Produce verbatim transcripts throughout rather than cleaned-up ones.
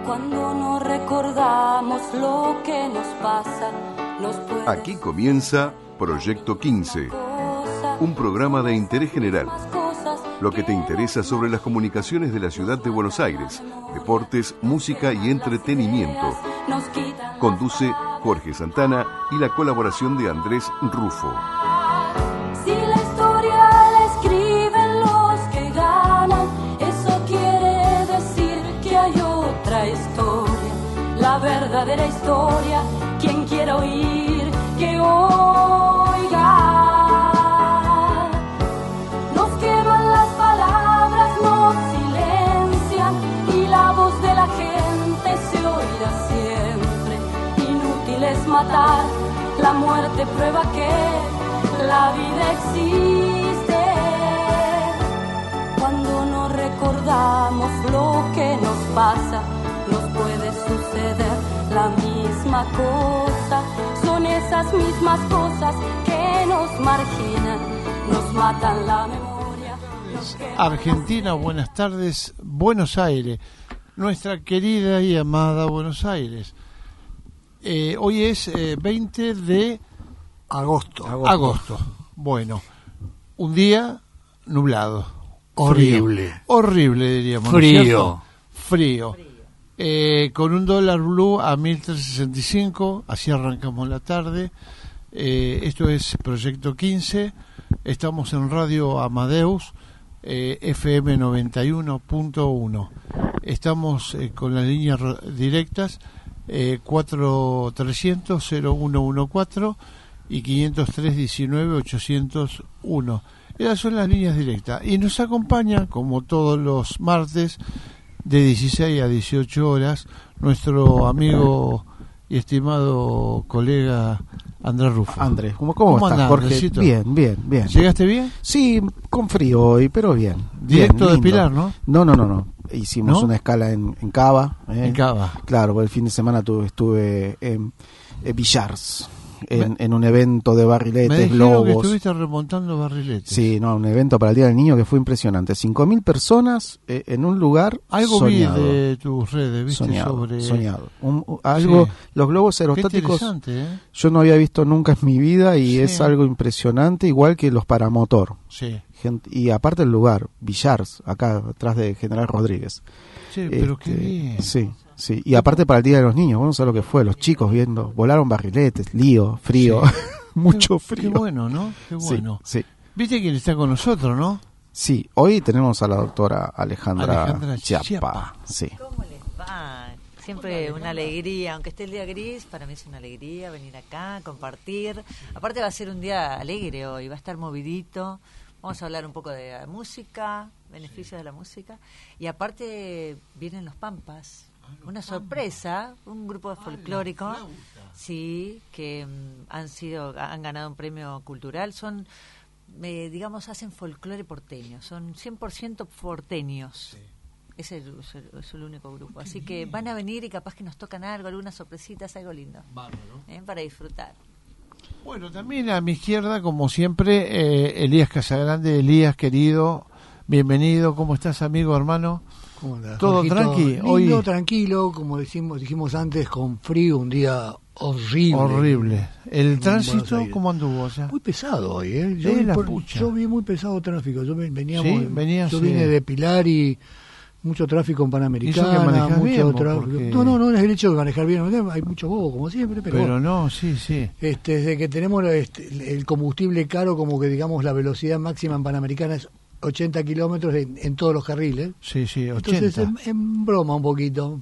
Cuando no recordamos lo que nos pasa, nos puede... Aquí comienza Proyecto quince, un programa de interés general. Lo que te interesa sobre las comunicaciones de la ciudad de Buenos Aires, deportes, música y entretenimiento. Conduce Jorge Santana y la colaboración de Andrés Rufo. Si la historia la escriben los que ganan, eso quiere decir que hay otra historia, la verdadera historia. Quien quiera oír, que oiga. Nos queman las palabras, nos silencian y la voz de la gente se oirá siempre. Inútil es matar, la muerte prueba que la vida existe. Cuando no recordamos lo que nos pasa, nos puede suceder la misma cosa. Son esas mismas cosas que nos marginan, nos matan la memoria. Argentina, buenas tardes, Buenos Aires, nuestra querida y amada Buenos Aires. Eh, hoy es eh, veinte de agosto. agosto. Agosto. Bueno, un día nublado. Horrible. Frío. Horrible, diríamos. Frío. ¿No Frío. Frío. Eh, con un dólar blue a mil trescientos sesenta y cinco, así arrancamos la tarde. Eh, esto es Proyecto quince. Estamos en Radio Amadeus, eh, F M noventa y uno punto uno. Estamos eh, con las líneas directas eh, cuatro trescientos cero uno uno cuatro y quinientos tres diecinueve ochocientos uno. Esas son las líneas directas. Y nos acompaña, como todos los martes, de dieciséis a dieciocho horas, nuestro amigo y estimado colega Andrés Rufo. Andrés, ¿cómo, cómo, ¿Cómo estás, andás, Jorge? Andresito? Bien, bien, bien. ¿Llegaste bien? Sí, con frío hoy, pero bien. Directo bien, de Pilar, ¿no? No, no, no, no. Hicimos ¿No? una escala en, en Cava. ¿eh? En Cava. Claro, el fin de semana tuve, estuve en, en Villars, en, me, en un evento de barriletes, me dijeron globos. que estuviste remontando barriletes. Sí, no, un evento para el Día del Niño que fue impresionante. cinco mil personas eh, en un lugar algo soñado. Vi de tus redes, ¿viste? Soñado, sobre... soñado. Un, un, algo, sí. Los globos aerostáticos ¿eh? yo no había visto nunca en mi vida y sí. es algo impresionante, igual que los paramotor. Sí. Gente, y aparte el lugar, Villars, acá atrás de General Rodríguez. Sí, pero este, qué bien. Sí. Sí, y aparte para el Día de los Niños, vamos a ver lo que fue, los chicos viendo, volaron barriletes, lío, frío, sí. mucho qué, frío. Qué bueno, ¿no? Qué bueno. Sí, sí. ¿Viste quién está con nosotros, no? Sí, hoy tenemos a la doctora Alejandra, Alejandra Chiapa. Chiapa. Sí. ¿Cómo les va? Siempre una alegría, aunque esté el día gris, para mí es una alegría venir acá, compartir. Aparte va a ser un día alegre hoy, va a estar movidito. Vamos a hablar un poco de la música, beneficios sí. de la música. Y aparte vienen los Pampas. Una sorpresa, un grupo de folclórico, sí, que um, han sido, han ganado un premio cultural, son, eh, digamos, hacen folclore porteño, son cien por ciento porteños, sí. es, el, es, el, es el único grupo, así que lindo. Van a venir y capaz que nos tocan algo, algunas sorpresitas, algo lindo, Bárbaro. ¿Eh? Para disfrutar. Bueno, también a mi izquierda, como siempre, eh, Elías Casagrande. Elías, querido, bienvenido, ¿cómo estás, amigo, hermano? ¿Cómo andás, todo Jorgito? tranqui, Lindo, hoy tranquilo, como decimos dijimos antes, con frío, un día horrible. Horrible. ¿El tránsito cómo anduvo? O sea, muy pesado hoy, ¿eh? Yo, eh, vi, la por, pucha. yo vi muy pesado tráfico. Yo veníamos, ¿Sí? Venía, yo sí. vine de Pilar y mucho tráfico en Panamericana, mucho bien, tráfico. porque... No, no, no es el hecho de manejar bien, hay mucho bobo como siempre, pero, pero no, sí, sí. Este, desde que tenemos este, el combustible caro, como que digamos la velocidad máxima en Panamericana es ochenta kilómetros en, en todos los carriles. Sí, sí, ochenta. Entonces, en, en broma un poquito.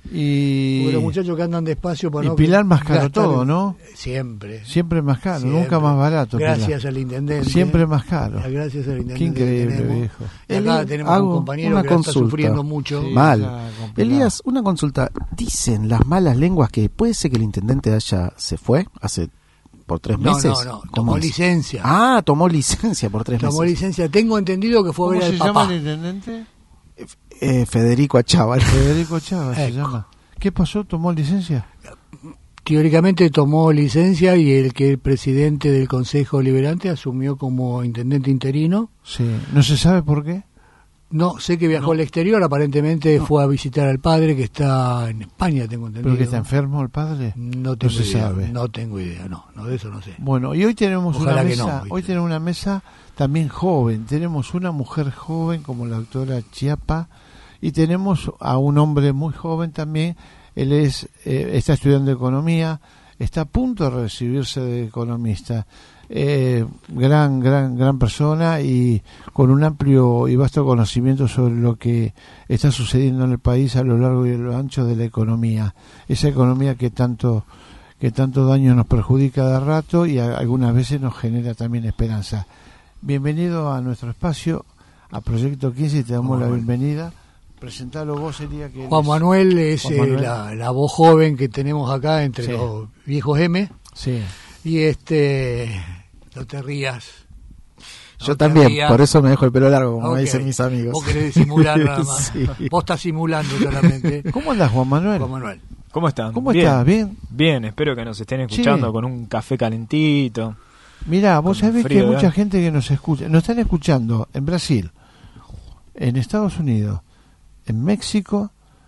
Y porque los muchachos que andan despacio para y no Pilar más caro gastar, todo, ¿no? Siempre. Siempre más caro, Siempre. Nunca más barato. Gracias Pilar. al intendente. Siempre más caro. Gracias al intendente. Qué increíble, que viejo. Y acá tenemos un compañero una que consulta. está sufriendo mucho. Sí, Mal. Elías, una consulta. Dicen las malas lenguas que puede ser que el intendente haya se fue hace por tres no, meses. No, no, tomó es? licencia. Ah, tomó licencia por tres tomó meses. Tomó licencia. Tengo entendido que fue a ver al papá. ¿Cómo se llama el intendente? Eh, Federico Achával. Federico Achával se llama. ¿Qué pasó? ¿Tomó licencia? Teóricamente tomó licencia y el que el presidente del Consejo Liberante asumió como intendente interino. Sí. ¿No se sabe por qué? No, sé que viajó No. al exterior, aparentemente No. fue a visitar al padre que está en España, tengo entendido. ¿Pero que está enfermo el padre? No tengo se idea, sabe. no tengo idea, no, no, de eso no sé. Bueno, y hoy tenemos Ojalá una que no, mesa, ¿viste? hoy tenemos una mesa también joven. Tenemos una mujer joven como la doctora Chiapa y tenemos a un hombre muy joven también. Él es eh, está estudiando economía, está a punto de recibirse de economista. Eh, gran, gran, gran persona y con un amplio y vasto conocimiento sobre lo que está sucediendo en el país a lo largo y a lo ancho de la economía. Esa economía que tanto que tanto daño nos perjudica de rato y a, algunas veces nos genera también esperanza. Bienvenido a nuestro espacio, a Proyecto quince, y te damos Juan la Manuel. bienvenida. Presentalo vos, sería que Juan eres- Manuel es Juan eh, Manuel. la, la voz joven que tenemos acá entre Sí. los viejos M, Sí. y este, no te rías. No Yo te también, rías. por eso me dejo el pelo largo, como Ok. dicen mis amigos. Vos querés disimular nada más. Sí. Vos estás simulando solamente. ¿Cómo andás, Juan Manuel? Juan Manuel. ¿Cómo están? ¿Cómo Bien. estás? ¿Bien? Bien, espero que nos estén escuchando Sí. con un café calentito. Mirá, vos Con sabés que frío hay de mucha algo. gente que nos escucha. Nos están escuchando en Brasil, en Estados Unidos, en México,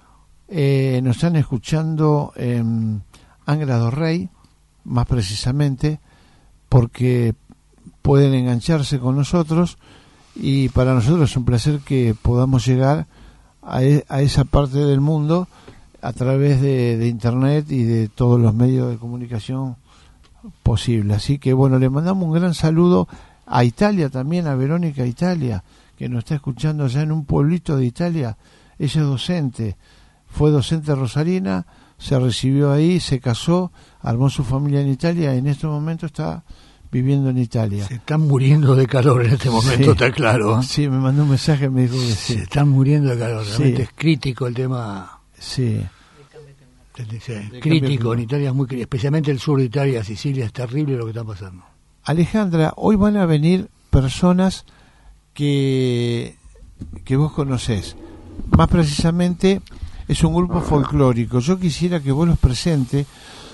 eh, nos están escuchando en Angra do Rey, más precisamente, porque pueden engancharse con nosotros y para nosotros es un placer que podamos llegar a, e- a esa parte del mundo a través de, de Internet y de todos los medios de comunicación posible. Así que bueno, le mandamos un gran saludo a Italia también, a Verónica Italia, que nos está escuchando allá en un pueblito de Italia. Ella es docente, fue docente rosarina, se recibió ahí, se casó, armó su familia en Italia y en este momento está viviendo en Italia. Se están muriendo de calor en este momento, Sí. está claro. ¿eh? Sí, me mandó un mensaje, me dijo que Se sí. están muriendo de calor, realmente Sí. es crítico el tema. Sí. Sí, cambio crítico, en climático. Italia es muy crítico, especialmente el sur de Italia, Sicilia, es terrible lo que está pasando. Alejandra, hoy van a venir personas que, que vos conocés. Más precisamente es un grupo folclórico. Yo quisiera que vos los presentes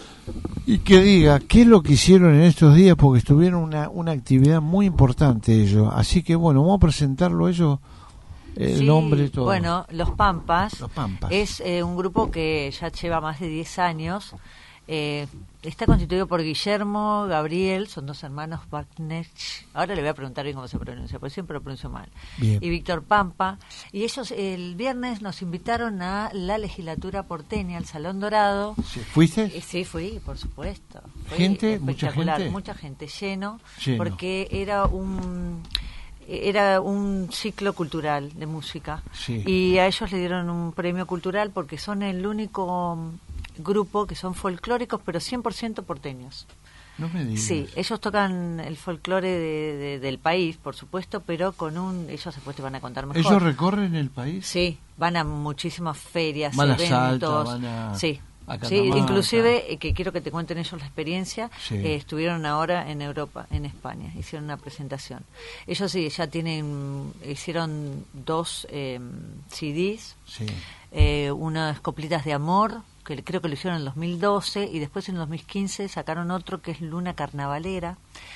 y que diga qué es lo que hicieron en estos días, porque estuvieron una, una actividad muy importante ellos. Así que bueno, vamos a presentarlo ellos, el Sí, nombre y todo. Bueno, Los Pampas, Los Pampas. es eh, un grupo que ya lleva más de diez años. Eh, está constituido por Guillermo, Gabriel, son dos hermanos Wagner. Ahora le voy a preguntar bien cómo se pronuncia, porque siempre lo pronuncio mal. Bien. Y Víctor Pampa. Y ellos el viernes nos invitaron a la legislatura porteña, al Salón Dorado. Sí, ¿fuiste? Y sí, fui, por supuesto. Fue ¿Gente? ¿Mucha espectacular, gente? mucha gente, lleno, Lleno. porque era un era un ciclo cultural de música. Sí. Y a ellos le dieron un premio cultural porque son el único mm, grupo que son folclóricos, pero cien por ciento porteños. No me digas. Sí, ellos tocan el folclore de- de- del país, por supuesto, pero con un... Ellos después te van a contar mejor. ¿Ellos recorren el país? Sí, van a muchísimas ferias, Van a eventos. Salta, van a- sí, a sí, Catamarca. inclusive, eh, que quiero que te cuenten ellos la experiencia, Sí. eh, estuvieron ahora en Europa, en España, hicieron una presentación. Ellos sí, ya tienen, hicieron dos eh, C Ds, Sí. eh, unas coplitas de amor, que creo que lo hicieron en el dos mil doce, y después en el dos mil quince sacaron otro que es Luna Carnavalera,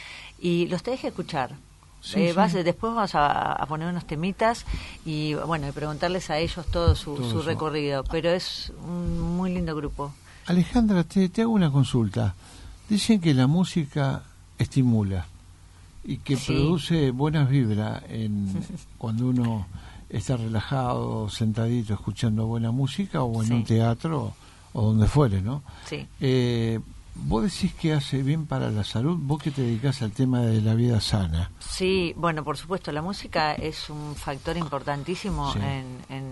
y los tenés que escuchar. Sí, Eh, sí. vas- después vamos a, a poner unos temitas y bueno, y preguntarles a ellos todo su, Todo su eso. recorrido, pero es un muy lindo grupo. Alejandra, te, te hago una consulta. Dicen que la música estimula y que Sí. produce buenas vibras en, cuando uno está relajado, sentadito, escuchando buena música o en Sí. un teatro o donde fuere, ¿no? Sí. Eh, ¿Vos decís que hace bien para la salud? Vos que te dedicás al tema de la vida sana. Sí, bueno, por supuesto, la música es un factor importantísimo Sí. en, en,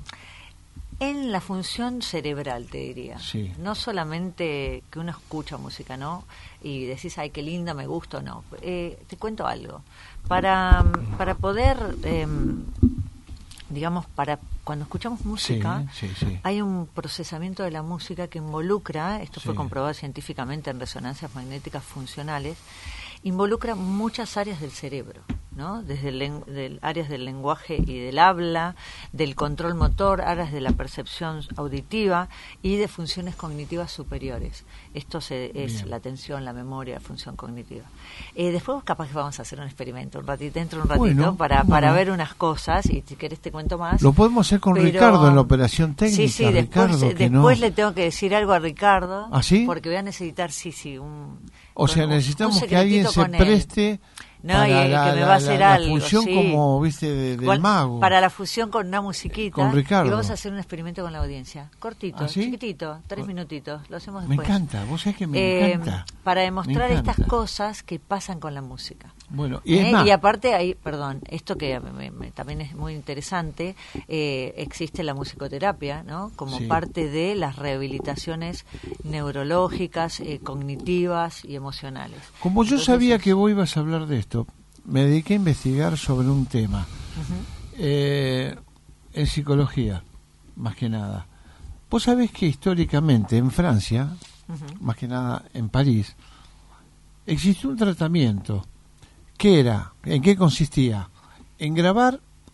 en la función cerebral, te diría. Sí. No solamente que uno escucha música, ¿no? Y decís, ay, qué linda, me gusta o no. Eh, te cuento algo. Para, para poder, eh, digamos, para cuando escuchamos música, Sí, sí, sí. hay un procesamiento de la música que involucra, esto fue Sí. comprobado científicamente en resonancias magnéticas funcionales, involucra muchas áreas del cerebro, ¿no? Desde el, len- del, áreas del lenguaje y del habla, del control motor, áreas de la percepción auditiva y de funciones cognitivas superiores. Esto se, es Bien. la atención, la memoria, la función cognitiva. Eh, después capaz que vamos a hacer un experimento, un ratito, dentro de un ratito, Bueno, para, bueno. para ver unas cosas, y si querés te cuento más. Lo podemos hacer con Pero- Ricardo en la operación técnica. Sí, sí, después, Ricardo, que después no... le tengo que decir algo a Ricardo. ¿Ah, sí? Porque voy a necesitar, sí, sí, un... O sea, con un- necesitamos un que alguien secretito se con él. preste No, para y que la, me la- va a hacer la- la algo, función sí. como, viste, de- del Igual, mago. Para la fusión con una musiquita. Con Ricardo. Y vamos a hacer un experimento con la audiencia. Cortito, ¿Ah, sí? chiquitito, tres minutitos. Lo hacemos Me después. encanta, vos sabés que me Eh, encanta. Para demostrar Me encanta. estas cosas que pasan con la música. Bueno, y es ¿Eh? más, Y aparte, ahí, perdón, esto que me- me- también es muy interesante, eh, existe la musicoterapia, ¿no? Como Sí. parte de las rehabilitaciones neurológicas, eh, cognitivas y emocionales. como yo Entonces, sabía es- que vos ibas a hablar de esto, me dediqué a investigar sobre un tema. Eh, en psicología, más que nada. Vos sabés que históricamente en Francia, Ujú. más que nada en París, existió un tratamiento que era, ¿en qué consistía? En grabar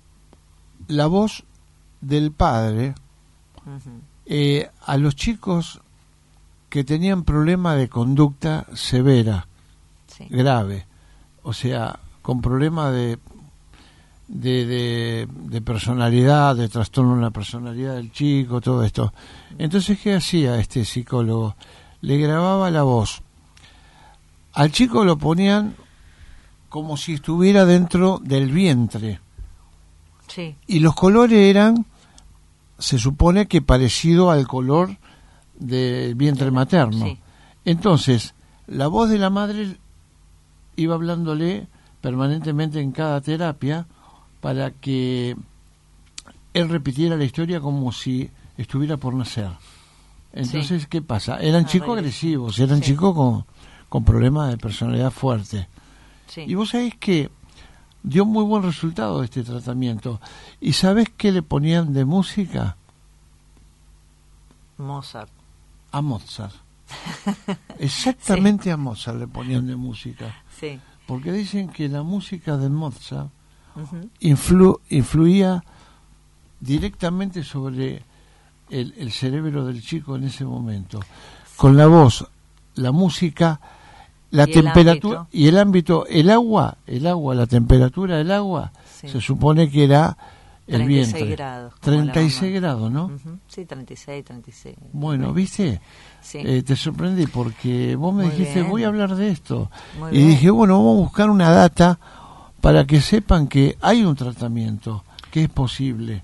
la voz del padre Ujú. eh, a los chicos que tenían problema de conducta severa, Sí. grave, o sea, con problema de de, de, de personalidad, de trastorno en la personalidad del chico, todo esto. Entonces, ¿qué hacía este psicólogo? Le grababa la voz. Al chico lo ponían como si estuviera dentro del vientre. Sí. Y los colores eran, se supone que parecido al color del vientre materno. Sí. Entonces, la voz de la madre iba hablándole permanentemente en cada terapia para que él repitiera la historia como si estuviera por nacer. Entonces, Sí. ¿qué pasa? Eran Ah, chicos bueno. agresivos, eran Sí. chicos con, con problemas de personalidad fuerte. Sí. Y vos sabés que dio muy buen resultado este tratamiento. ¿Y sabés qué le ponían de música? Mozart. A Mozart. Exactamente a Mozart le ponían de música. Sí. Porque dicen que la música de Mozart Ujú. influ- influía directamente sobre el, el cerebro del chico en ese momento. Con la voz, la música, la Y el temperatura ámbito. y el ámbito, el agua, el agua, la temperatura del agua, Sí. se supone que era el treinta y seis vientre. grados, como la treinta y seis mamá. grados, ¿no? Ujú. Sí, treinta y seis, treinta y seis. Bueno, ¿viste? Sí. Eh, te sorprendí porque vos me Muy dijiste, bien. voy a hablar de esto. Muy y bien. dije, bueno, vamos a buscar una data para que sepan que hay un tratamiento, que es posible.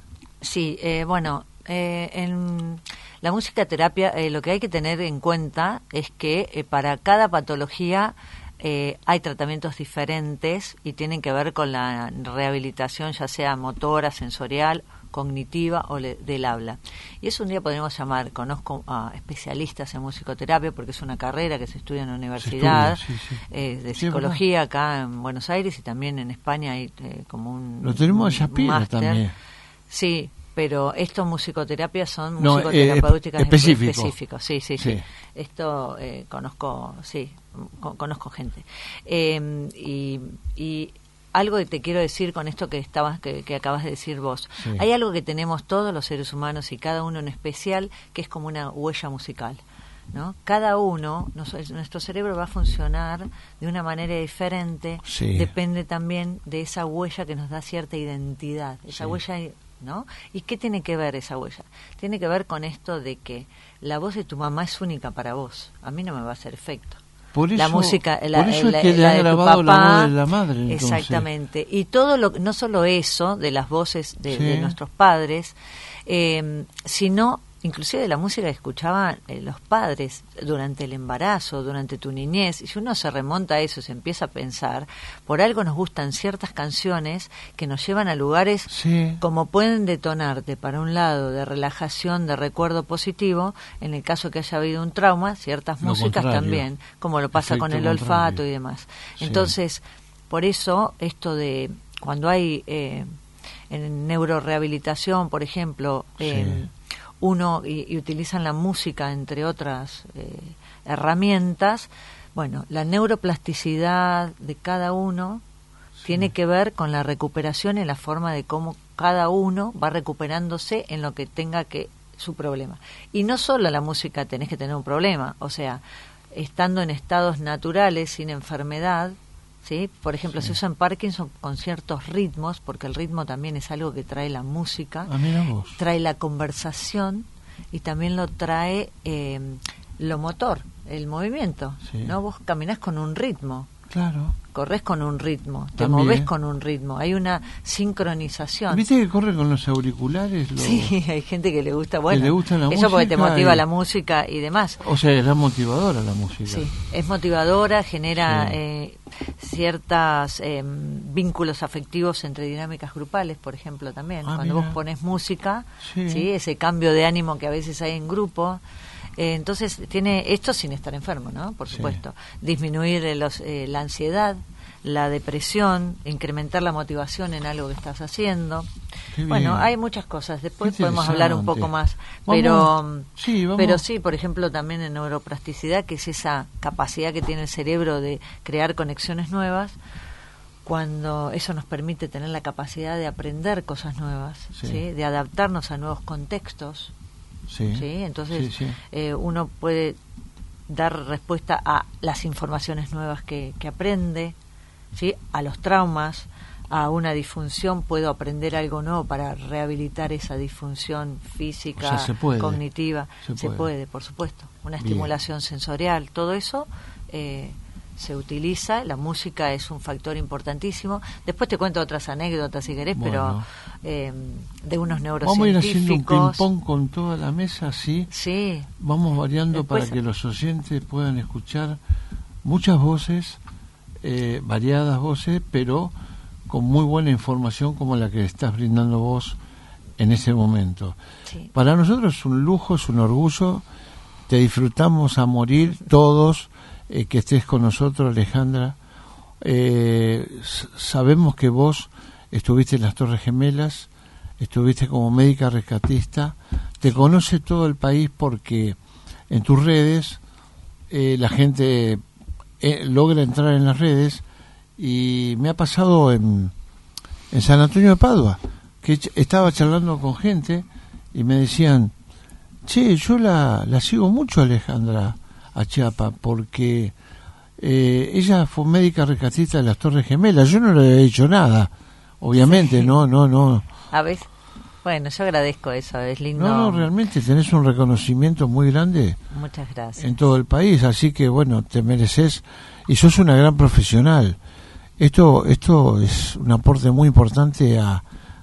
Sí, eh, bueno, eh, en la musicoterapia eh, lo que hay que tener en cuenta es que eh, para cada patología eh, hay tratamientos diferentes y tienen que ver con la rehabilitación, ya sea motora, sensorial, cognitiva o le- del habla. Y eso un día podríamos llamar, conozco a especialistas en musicoterapia porque es una carrera que se estudia en la universidad estudia, sí, sí. eh, de Sí, es psicología acá en Buenos Aires y también en España hay eh, como un Lo tenemos un en Shapira máster. también. Sí, pero estos musicoterapias son No, musicoterapéuticas eh, específico. específicos. Sí, sí, sí. Sí. Esto eh, conozco, sí, co- conozco gente. Eh, y, y algo que te quiero decir con esto que estabas, que, que acabas de decir vos. Sí. Hay algo que tenemos todos los seres humanos y cada uno en especial, que es como una huella musical. ¿No? Cada uno, nos- nuestro cerebro va a funcionar de una manera diferente, Sí. depende también de esa huella que nos da cierta identidad, esa Sí. huella, ¿no? ¿Y qué tiene que ver esa huella? Tiene que ver con esto de que la voz de tu mamá es única para vos, a mí no me va a hacer efecto. Por eso, La música, la, por eso la- es que le la han de tu grabado la papá, voz de la madre. Entonces. exactamente. Y todo lo, no solo eso de las voces de, Sí. de nuestros padres, eh, sino inclusive de la música que escuchaban eh, los padres durante el embarazo, durante tu niñez. Y si uno se remonta a eso, se empieza a pensar, por algo nos gustan ciertas canciones que nos llevan a lugares Sí. como pueden detonarte para un lado de relajación, de recuerdo positivo, en el caso que haya habido un trauma, ciertas Lo músicas contrario. también, como lo pasa con el Efecto olfato contrario. y demás. Sí. Entonces, por eso esto de cuando hay eh, en neurorehabilitación, por ejemplo, eh, uno y, y utilizan la música entre otras eh, herramientas, bueno, la neuroplasticidad de cada uno tiene que ver con la recuperación en la forma de cómo cada uno va recuperándose en lo que tenga que su problema. Y no solo la música tenés que tener un problema, o sea, estando en estados naturales, sin enfermedad, ¿sí? Por ejemplo, sí. se usa en Parkinson con ciertos ritmos, porque el ritmo también es algo que trae la música, ah, mira vos. trae la conversación y también lo trae eh, lo motor, el movimiento, sí. ¿no? Vos caminás con un ritmo. Claro. Corres con un ritmo, te También. movés con un ritmo, hay una sincronización. ¿Viste que corre con los auriculares? Lo... Sí, hay gente que le gusta, bueno, le gusta la eso música porque te motiva y... la música y demás. O sea, es la motivadora la música. Sí, es motivadora, genera sí. eh, ciertos eh, vínculos afectivos entre dinámicas grupales, por ejemplo, también. Ah, Cuando mira. vos pones música, sí. ¿sí? Ese cambio de ánimo que a veces hay en grupo. Eh, entonces, tiene esto sin estar enfermo, ¿no? Por supuesto. Sí. Disminuir eh, los, eh, la ansiedad, la depresión, incrementar la motivación en algo que estás haciendo. Qué bueno, bien. hay muchas cosas. Después podemos hablar un poco más. Vamos, pero sí, vamos. pero sí, por ejemplo, también en neuroplasticidad, que es esa capacidad que tiene el cerebro de crear conexiones nuevas, cuando eso nos permite tener la capacidad de aprender cosas nuevas, sí. ¿sí? De adaptarnos a nuevos contextos. Sí. ¿sí? Entonces, sí, sí. Eh, uno puede dar respuesta a las informaciones nuevas que, que aprende, ¿sí? A los traumas, a una disfunción, puedo aprender algo nuevo para rehabilitar esa disfunción física, o sea, se puede. cognitiva. Se, se puede. puede, por supuesto. Una Bien. estimulación sensorial, todo eso eh, se utiliza. La música es un factor importantísimo. Después te cuento otras anécdotas si querés, bueno. pero eh, de unos neurocientíficos. Vamos a ir haciendo un ping-pong con toda la mesa, ¿sí? Sí. Vamos variando Después, para que los oyentes puedan escuchar muchas voces, eh, variadas voces, pero con muy buena información como la que estás brindando vos en ese momento. Sí. Para nosotros es un lujo, es un orgullo. Te disfrutamos a morir todos. Eh, que estés con nosotros, Alejandra. Eh, s- sabemos que vos estuviste en las Torres Gemelas, estuviste como médica rescatista, te conoce todo el país porque en tus redes eh, la gente eh, logra entrar en las redes, y me ha pasado en, en San Antonio de Padua, que ch- estaba charlando con gente y me decían, che, yo la, la sigo mucho, Alejandra a Chiapa, porque eh, ella fue médica rescatista de las Torres Gemelas. Yo no le había dicho nada, obviamente. Sí. no, no, no. A ver, bueno, yo agradezco eso, es lindo. No, no, realmente tenés un reconocimiento muy grande. Muchas gracias. En todo el país, así que bueno, te mereces y sos una gran profesional. Esto, esto es un aporte muy importante a,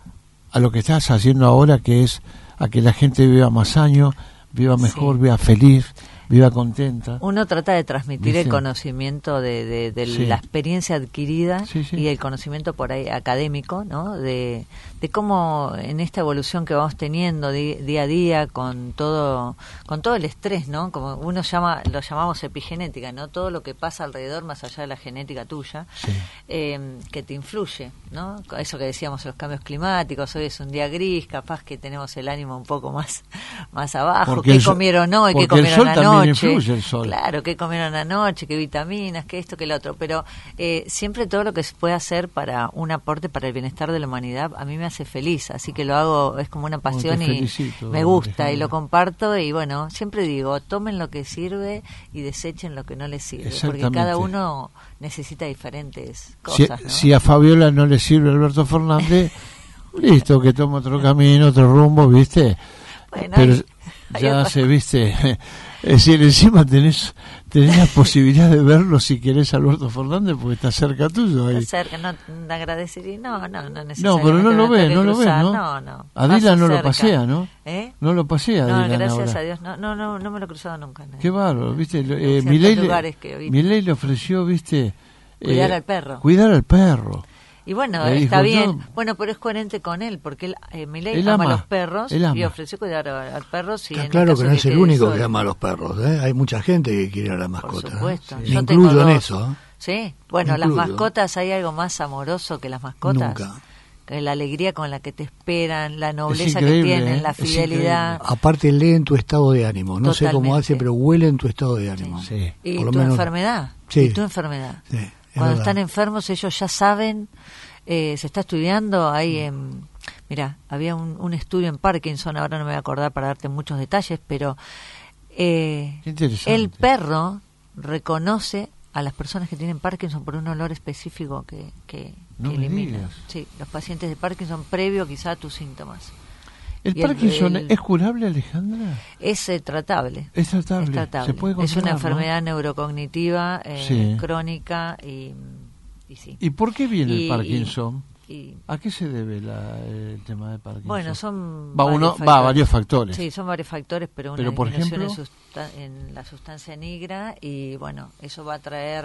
a lo que estás haciendo ahora, que es a que la gente viva más años, viva mejor, sí. viva feliz, viva contenta. Uno trata de transmitir ¿Viste? El conocimiento de, de, de sí. la experiencia adquirida sí, sí. y el conocimiento por ahí académico, ¿no? De, de cómo en esta evolución que vamos teniendo di, día a día con todo con todo el estrés, ¿no? Como uno llama, lo llamamos epigenética, ¿no? Todo lo que pasa alrededor más allá de la genética tuya, sí. eh, que te influye, ¿no? Eso que decíamos, los cambios climáticos, hoy es un día gris, capaz que tenemos el ánimo un poco más más abajo, porque qué sol, comieron hoy, qué comieron anoche. También influye el sol. Claro, qué comieron anoche, qué vitaminas, qué esto, qué lo otro. Pero eh, siempre todo lo que se puede hacer para un aporte para el bienestar de la humanidad, a mí me hace feliz. Así que lo hago, es como una pasión oh, y felicito, me gusta Alejandra. Y lo comparto. Y bueno, siempre digo, tomen lo que sirve y desechen lo que no les sirve. Porque cada uno necesita diferentes cosas. Si, ¿no? si a Fabiola no le sirve Alberto Fernández, listo, que tome otro camino, otro rumbo, ¿viste? Bueno, pero hay, hay ya otra... se viste. Es decir, encima tenés, tenés la posibilidad de verlo si querés a Alberto Fernández, porque está cerca tuyo. Ahí. Está cerca, no, no agradecería, no, no, no necesariamente. No, pero no lo ve, no lo ve, ¿no? No, no. A Dylan no cerca. lo pasea, ¿no? ¿Eh? No lo pasea, No, Dylan gracias ahora. a Dios, no, no, no, no me lo he cruzado nunca. ¿no? Qué bárbaro, ¿viste? Eh, Milei le, Milei le ofreció, ¿viste? Cuidar eh, al perro. Cuidar al perro. Y bueno, le está dijo, bien. yo, bueno, pero es coherente con él, porque él, eh, Milei él ama ama a los perros ama. y ofreció cuidar al perro. Si Está en claro el caso que no es que el quede único solo. que ama a los perros, ¿eh? Hay mucha gente que quiere a la mascota. Por supuesto. ¿eh? Yo Me tengo incluyo en dos. eso. ¿eh? Sí, bueno, Me las incluyo. mascotas, ¿hay algo más amoroso que las mascotas? Nunca. Que la alegría con la que te esperan, la nobleza que increíble, tienen, ¿eh? la Es fidelidad. Aparte lee en tu estado de ánimo. No sé cómo Totalmente. hace, pero huele en tu estado de ánimo. Sí. Y Por lo tu menos- enfermedad. Sí. Y tu enfermedad. Sí. Cuando verdad. están enfermos ellos ya saben, eh, se está estudiando, hay, eh, mira, había un, un estudio en Parkinson, ahora no me voy a acordar para darte muchos detalles, pero eh, Qué interesante. el perro reconoce a las personas que tienen Parkinson por un olor específico que, que, No que me elimina. digas. Sí, los pacientes de Parkinson previo quizá a tus síntomas. ¿El Y el- Parkinson el- es curable, Alejandra? Es eh, tratable. Es tratable. Es tratable. Se puede Es una controlar, ¿no? enfermedad neurocognitiva eh, Sí. crónica y, y sí. ¿Y por qué viene Y- el Parkinson? y- ¿A qué se debe la- el tema de Parkinson? bueno, son Va, uno, varios va, factores. varios factores. Sí, son varios factores, pero una Pero, por disminución ejemplo- en, susta- en la sustancia negra y bueno, eso va a traer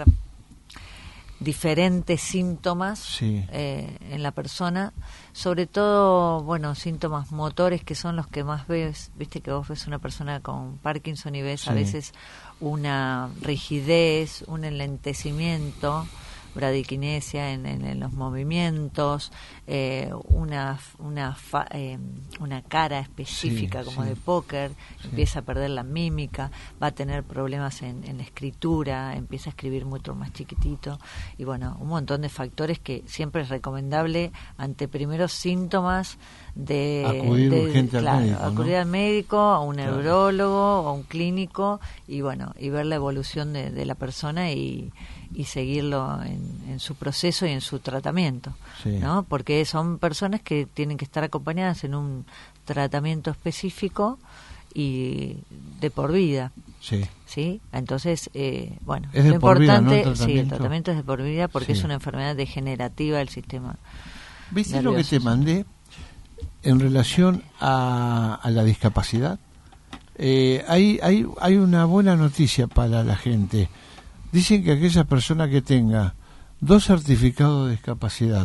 diferentes síntomas Sí. eh, en la persona, sobre todo, bueno, síntomas motores que son los que más ves, viste que vos ves una persona con Parkinson y ves Sí. a veces una rigidez, un enlentecimiento, bradiquinesia en, en, en los movimientos, eh, una una fa- eh, una cara específica Sí, como sí. de póker, Sí. empieza a perder la mímica, va a tener problemas en, en la escritura, empieza a escribir mucho más chiquitito y bueno, un montón de factores que siempre es recomendable ante primeros síntomas de Acudir de- urgente al claro, médico, ¿no? acudir al médico, a un Claro. neurólogo o a un clínico y bueno, y ver la evolución de, de la persona y, y seguirlo en, en su proceso y en su tratamiento, Sí. ¿no? Porque son personas que tienen que estar acompañadas en un tratamiento específico y de por vida, Sí. ¿sí? Entonces, eh, bueno, Es de lo por vida, ¿no, importante, el sí, el tratamiento? tratamiento es de por vida porque Sí. es una enfermedad degenerativa del sistema. ¿Viste lo que nervioso, te sí. mandé en relación a, a la discapacidad? Eh, hay, hay, hay una buena noticia para la gente. Dicen que aquella persona que tenga dos certificados de discapacidad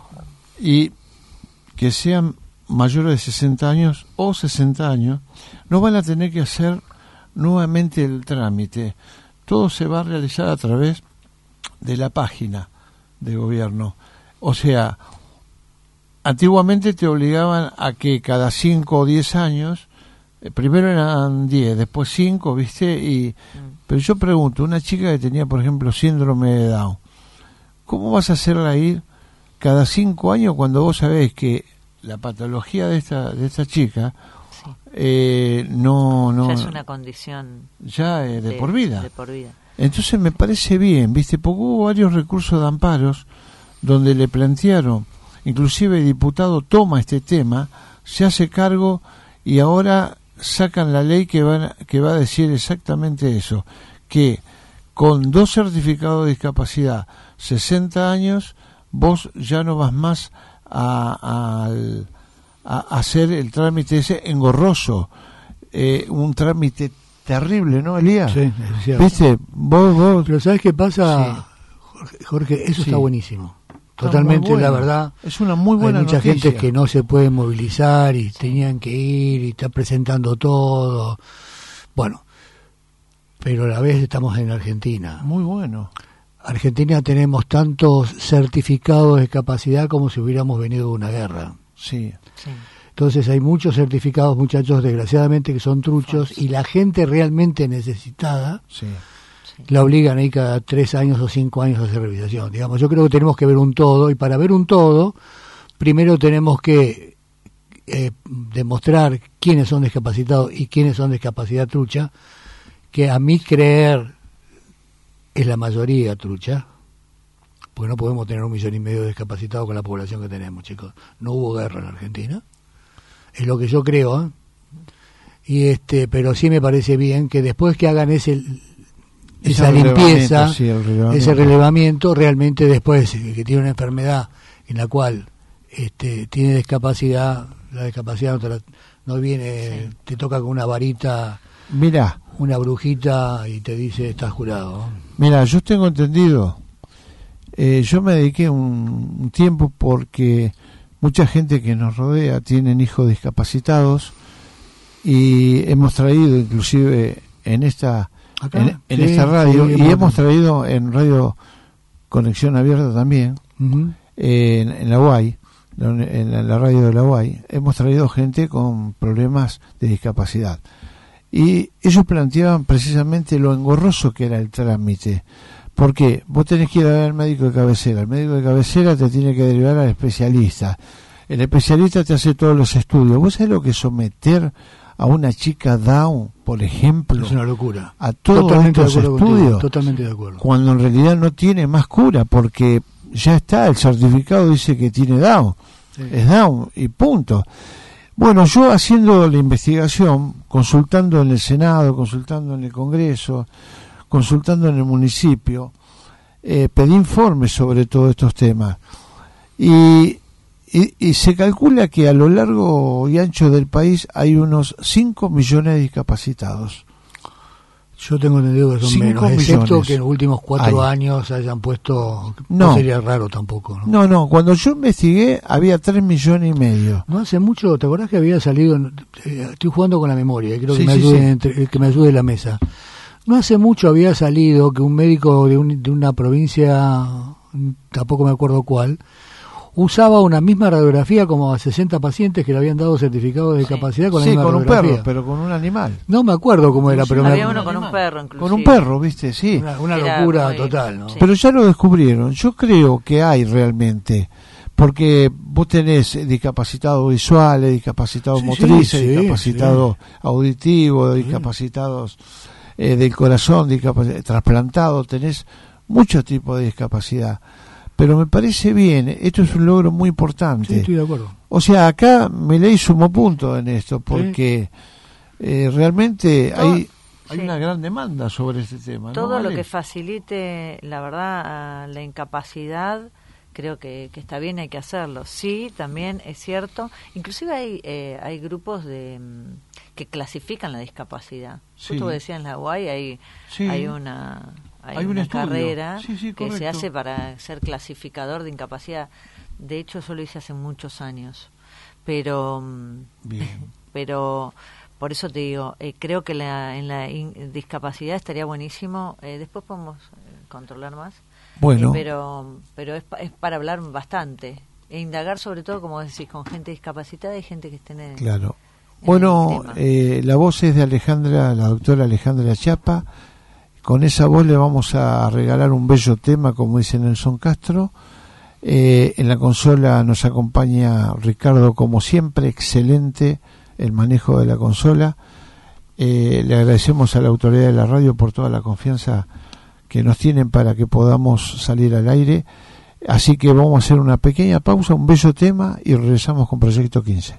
y que sean mayores de sesenta años o sesenta años, no van a tener que hacer nuevamente el trámite. Todo se va a realizar a través de la página de gobierno. O sea, antiguamente te obligaban a que cada cinco o diez años, eh, primero eran diez, después cinco, ¿viste? Y, pero yo pregunto, una chica que tenía, por ejemplo, síndrome de Down, ¿cómo vas a hacerla ir cada cinco años cuando vos sabés que la patología de esta de esta chica Sí. eh, no no Ya es una condición ya eh, de, por vida? de por vida. Entonces me parece bien, ¿viste? Porque hubo varios recursos de amparos donde le plantearon, inclusive el diputado toma este tema, se hace cargo y ahora sacan la ley que, van, que va a decir exactamente eso, que con dos certificados de discapacidad, sesenta años, vos ya no vas más a, a, al- a hacer el trámite ese engorroso, eh, un trámite terrible, ¿no, Elías? Sí, es cierto. ¿Viste? Vos, vos... Pero ¿sabes qué pasa, Sí. Jorge? Jorge, eso Sí. está buenísimo. Está Totalmente, muy bueno. la verdad. Es una muy buena Hay mucha noticia. gente que no se puede movilizar y tenían que ir y está presentando todo. Bueno, pero a la vez estamos en Argentina. Muy bueno. Argentina tenemos tantos certificados de discapacidad como si hubiéramos venido de una guerra. Sí. Sí. Entonces hay muchos certificados, muchachos, desgraciadamente, que son truchos y la gente realmente necesitada Sí. la obligan ahí cada tres años o cinco años a hacer revisación. Digamos, yo creo que tenemos que ver un todo y para ver un todo, primero tenemos que eh, demostrar quiénes son discapacitados y quiénes son discapacidad trucha, que a mí creer es la mayoría trucha, porque no podemos tener un millón y medio de discapacitados con la población que tenemos, chicos. No hubo guerra en Argentina, es lo que yo creo, ¿eh? Y este, pero sí me parece bien que después que hagan ese esa Ese limpieza, relevamiento, sí, el relevamiento. ese relevamiento, realmente después eh, que tiene una enfermedad en la cual este, tiene discapacidad, la discapacidad no, te la- no viene, Sí. te toca con una varita, Mira, una brujita y te dice estás curado. mira, yo tengo entendido, eh, yo me dediqué un, un tiempo porque mucha gente que nos rodea tienen hijos discapacitados y hemos traído inclusive en esta Acá, en, en sí, esta radio sí, y hemos- hemos traído en Radio Conexión Abierta también, Ujú. eh, en, en la U A I, en, en la, la radio de la U A I, hemos traído gente con problemas de discapacidad. Y ellos planteaban precisamente lo engorroso que era el trámite, Porque vos tenés que ir a ver al médico de cabecera, el médico de cabecera te tiene que derivar al especialista, el especialista te hace todos los estudios. ¿Vos sabés lo que es someter a una chica Down, por ejemplo, es una locura, a todos totalmente estos de acuerdo estudios? Contigo, totalmente de acuerdo. Cuando en realidad no tiene más cura, porque ya está, el certificado dice que tiene Down, sí. Es Down y punto. Bueno, yo haciendo la investigación, consultando en el Senado, consultando en el Congreso, consultando en el municipio, eh, pedí informes sobre todos estos temas. Y, y, y se calcula que a lo largo y ancho del país hay unos cinco millones de discapacitados. Yo tengo entendido que son cinco menos, excepto millones. que en los últimos cuatro Hay. años hayan puesto, no, no sería raro tampoco, ¿no? No, no, cuando yo investigué había tres millones y medio. No hace mucho, ¿te acordás que había salido, eh, estoy jugando con la memoria, creo sí, que, me sí, ayude, sí. entre, que me ayude la mesa. No hace mucho había salido que un médico de, un, de una provincia, tampoco me acuerdo cuál, usaba una misma radiografía como a sesenta pacientes que le habían dado certificado de discapacidad sí. con la sí, misma con un radiografía. perro, pero con un animal. No me acuerdo cómo era, pero había me... uno con un perro, inclusive. Con un perro, viste, sí. Una, una Era locura muy... total, ¿no? Sí. Pero ya lo descubrieron. Yo creo que hay realmente, porque vos tenés discapacitados visuales, discapacitados Sí, motrices, sí, discapacitados sí. auditivos, Sí. discapacitados eh, del corazón, discapac- trasplantados, tenés muchos tipos de discapacidad. Pero me parece bien, esto es un logro muy importante. Sí, estoy de acuerdo. O sea, acá me leí sumo punto en esto, porque sí. eh, realmente Todo, hay, hay sí. una gran demanda sobre este tema. Todo ¿no, lo Ale? que facilite, la verdad, a la incapacidad, creo que, que está bien, hay que hacerlo. Sí, también es cierto. Inclusive hay eh, hay grupos de que clasifican la discapacidad. Sí. Justo decía en la U A I hay, Sí. hay una... Hay, Hay un una estudio. carrera Sí, sí, que se correcto. hace para ser clasificador de incapacidad. De hecho, eso lo hice hace muchos años. Pero, Bien. pero por eso te digo, eh, creo que la, en la in- discapacidad estaría buenísimo. Eh, después podemos eh, controlar más. Bueno. Eh, pero pero es, pa- es para hablar bastante. E indagar sobre todo, como decís, con gente discapacitada y gente que esté en el, Claro. en Bueno, el tema. eh, la voz es de Alejandra, la doctora Alejandra Chapa. Con esa voz le vamos a regalar un bello tema, como dice Nelson Castro. Eh, en la consola nos acompaña Ricardo, como siempre, excelente el manejo de la consola. Eh, le agradecemos a la autoridad de la radio por toda la confianza que nos tienen para que podamos salir al aire. Así que vamos a hacer una pequeña pausa, un bello tema y regresamos con Proyecto quince.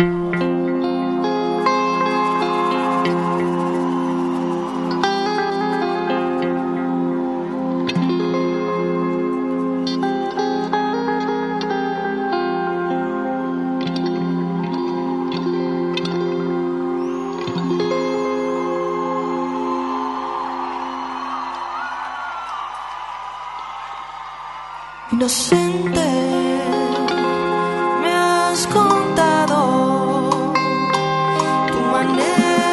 Inocente, me has contado tu manera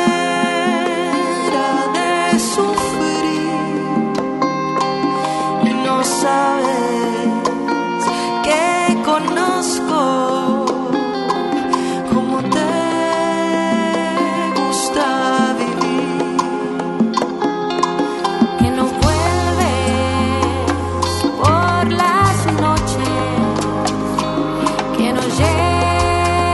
de sufrir y no sabes que conozco cómo te gusta vivir, que no vuelves por las noches, que no llegas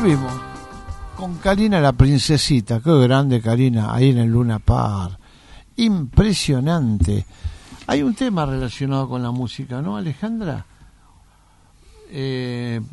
Volvimos con Karina la princesita. Qué grande Karina, ahí en el Luna Park. Impresionante. Hay un tema relacionado con la música, ¿no, Alejandra? Eh,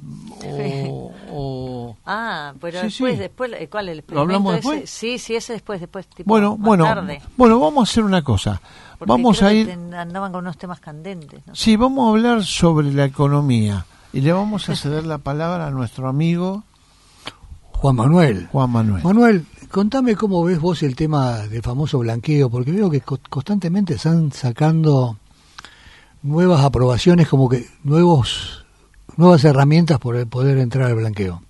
o, o... Ah, pero sí, después, sí. después, ¿cuál es el ¿Lo hablamos experimento después? ese? Sí, sí, ese después, después, tipo Bueno, más bueno, tarde. bueno, vamos a hacer una cosa. Porque Vamos creo a que ir. ten- andaban con unos temas candentes, ¿no? Sí, vamos a hablar sobre la economía y le vamos a ceder la palabra a nuestro amigo Juan Manuel. Juan Manuel. Manuel, contame cómo ves vos el tema del famoso blanqueo, porque veo que co- constantemente están sacando nuevas aprobaciones, como que nuevos nuevas herramientas por poder entrar al blanqueo.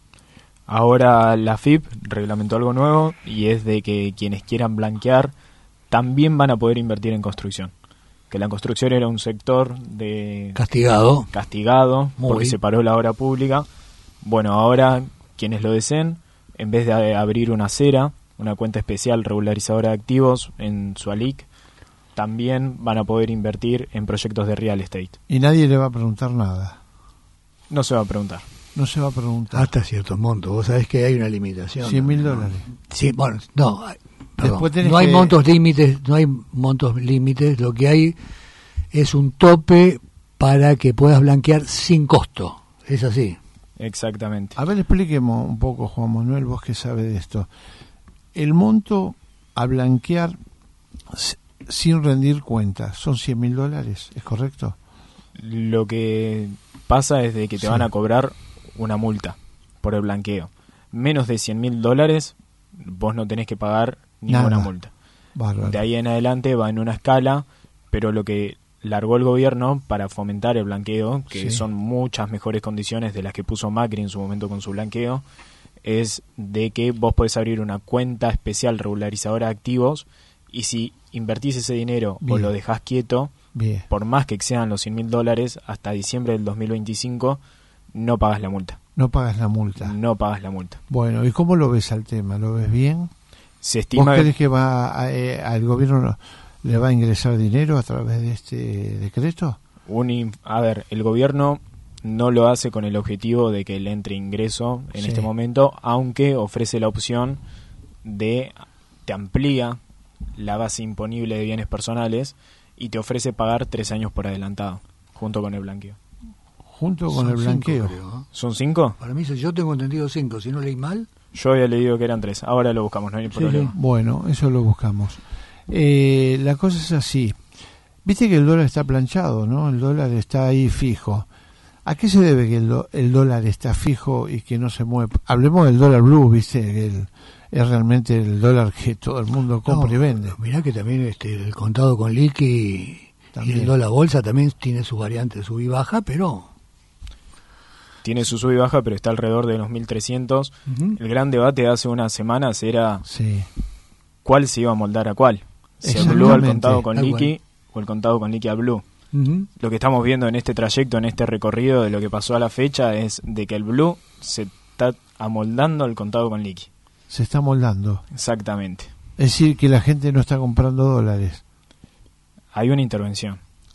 Ahora la F I P reglamentó algo nuevo y es de que quienes quieran blanquear también van a poder invertir en construcción. Que la construcción era un sector de Castigado. castigado Muy. porque se paró la obra pública. Bueno, ahora quienes lo deseen, en vez de abrir una cera, una cuenta especial regularizadora de activos en su A L I C, también van a poder invertir en proyectos de real estate. Y nadie le va a preguntar nada. No se va a preguntar. No se va a preguntar. Hasta cierto monto. Vos sabés que hay una limitación. cien mil dólares. Sí, bueno, no. hay- perdón, Después tenés no hay que- montos límites, no hay montos límites. Lo que hay es un tope para que puedas blanquear sin costo. Es así. Exactamente. A ver, expliquemos un poco, Juan Manuel, vos que sabes de esto. El monto a blanquear s- sin rendir cuentas son cien mil dólares, ¿es correcto? Lo que pasa es de que te Sí. van a cobrar una multa por el blanqueo. Menos de cien mil dólares, vos no tenés que pagar ninguna Nada. multa. Bárbaro. De ahí en adelante va en una escala, pero lo que largó el gobierno para fomentar el blanqueo, que Sí. son muchas mejores condiciones de las que puso Macri en su momento con su blanqueo, es de que vos podés abrir una cuenta especial regularizadora de activos y si invertís ese dinero o Bien. lo dejás quieto, Bien. por más que excedan los cien mil dólares, hasta diciembre del dos mil veinticinco no pagas la multa. No pagas la multa. No pagas la multa. Bueno, ¿y cómo lo ves al tema? ¿Lo ves bien? Se ¿Vos estima crees que va a, eh, al gobierno le va a ingresar dinero a través de este decreto? un in- a ver, el gobierno no lo hace con el objetivo de que le entre ingreso en Sí. este momento, aunque ofrece la opción de te amplía la base imponible de bienes personales y te ofrece pagar tres años por adelantado, junto con el blanqueo. Junto con Son el cinco, blanqueo. creo, ¿no? ¿Son cinco? Para mí, yo tengo entendido cinco. Si no leí mal, Yo había leído que eran tres. Ahora lo buscamos, no hay problema. Bueno, eso lo buscamos. Eh, la cosa es así. Viste que el dólar está planchado, ¿no? El dólar está ahí fijo. ¿A qué se debe que el, do- el dólar está fijo y que no se mueve? Hablemos del dólar blue, viste, que el- es realmente el dólar que todo el mundo compra no, y vende. Mirá que también este, el contado con liqui y También. el dólar bolsa también tiene sus variantes, sub y baja, pero... Tiene su sub y baja, pero está alrededor de los mil trescientos. Ujú. El gran debate hace unas semanas era Sí. cuál se iba a moldar a cuál. Si el blue al Exactamente. contado con Tal liqui o el contado con liqui al blue. Ujú. Lo que estamos viendo en este trayecto, en este recorrido de lo que pasó a la fecha, es de que el blue se está amoldando al contado con liqui. Se está moldando. Exactamente. Es decir, que la gente no está comprando dólares. Hay una intervención.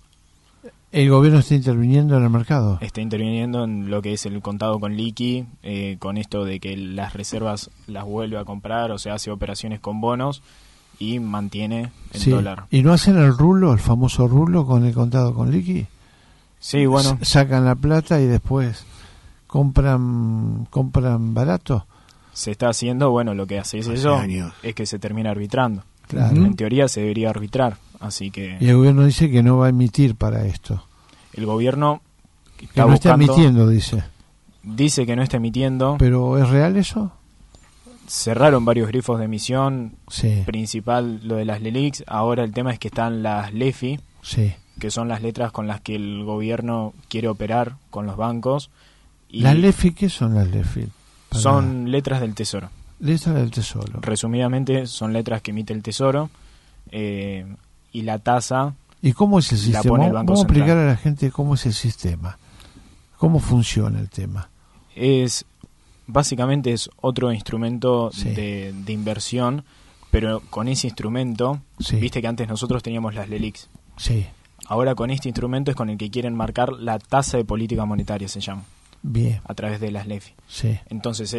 El gobierno está interviniendo en el mercado. Está interviniendo en lo que es el contado con liqui, eh, con esto de que las reservas las vuelve a comprar, o sea, hace operaciones con bonos y mantiene el Sí. dólar. ¿Y no hacen el rulo, el famoso rulo con el contado con liqui? Sí, bueno, S- sacan la plata y después compran compran barato. se está haciendo, bueno, lo que hace es Hace eso, años. es que se termina arbitrando. Claro. En teoría se debería arbitrar, así que Y el gobierno dice que no va a emitir para esto. el gobierno Que está no está buscando, emitiendo, dice. dice que no está emitiendo. ¿Pero es real eso? Cerraron varios grifos de emisión, Sí, principal lo de las L E L I Cs, ahora el tema es que están las L E F I, sí. que son las letras con las que el gobierno quiere operar con los bancos. Y ¿Las L E F I qué son las L E F I? Para- son letras del Tesoro. Letras del Tesoro. Resumidamente, son letras que emite el Tesoro eh, y la tasa ¿Y cómo es el la sistema? pone el Vamos Banco a explicar Central. a la gente cómo es el sistema. ¿Cómo funciona el tema? es básicamente es otro instrumento Sí. de, de inversión, pero con ese instrumento, Sí. viste que antes nosotros teníamos las L E L I Cs. Sí, Ahora con este instrumento es con el que quieren marcar la tasa de política monetaria, se llama, bien, a través de las L E F I. sí, Entonces es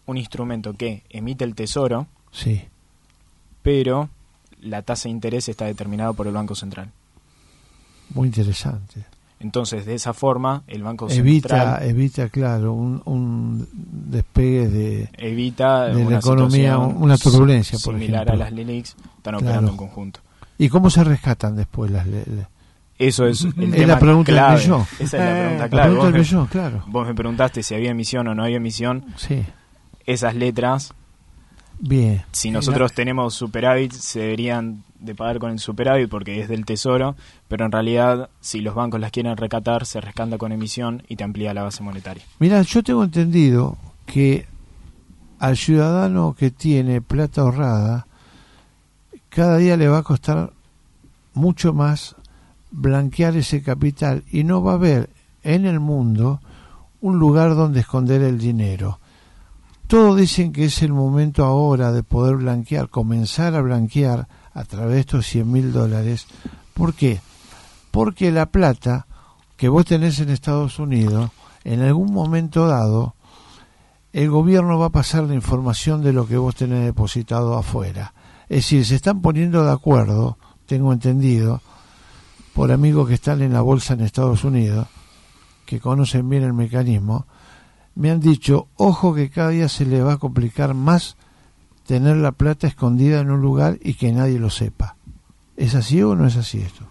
un instrumento que emite el tesoro, sí, pero la tasa de interés está determinada por el Banco Central. Muy interesante. Entonces, de esa forma, el Banco Evita, Central evita claro, un, un despegue de, evita de la una economía, situación una turbulencia, por similar ejemplo. a las LELIQs, están Claro. operando en conjunto. ¿Y cómo se rescatan después las le- le- Eso es el Es tema la pregunta del clave. millón. Esa es la pregunta La clave. pregunta Vos del me- millón, claro. Vos me preguntaste si había emisión o no había emisión. Sí, Esas letras, bien. si nosotros tenemos superávit, se deberían de pagar con el superávit porque es del tesoro, pero en realidad, si los bancos las quieren recatar, se rescata con emisión y te amplía la base monetaria. Mira, yo tengo entendido que al ciudadano que tiene plata ahorrada, cada día le va a costar mucho más blanquear ese capital y no va a haber en el mundo un lugar donde esconder el dinero. Todos dicen que es el momento ahora de poder blanquear, comenzar a blanquear a través de estos cien mil dólares. ¿Por qué? Porque la plata que vos tenés en Estados Unidos, en algún momento dado, el gobierno va a pasar la información de lo que vos tenés depositado afuera. Es decir, se están poniendo de acuerdo, tengo entendido, por amigos que están en la bolsa en Estados Unidos, que conocen bien el mecanismo, me han dicho, ojo que cada día se le va a complicar más tener la plata escondida en un lugar y que nadie lo sepa. ¿Es así o no es así esto?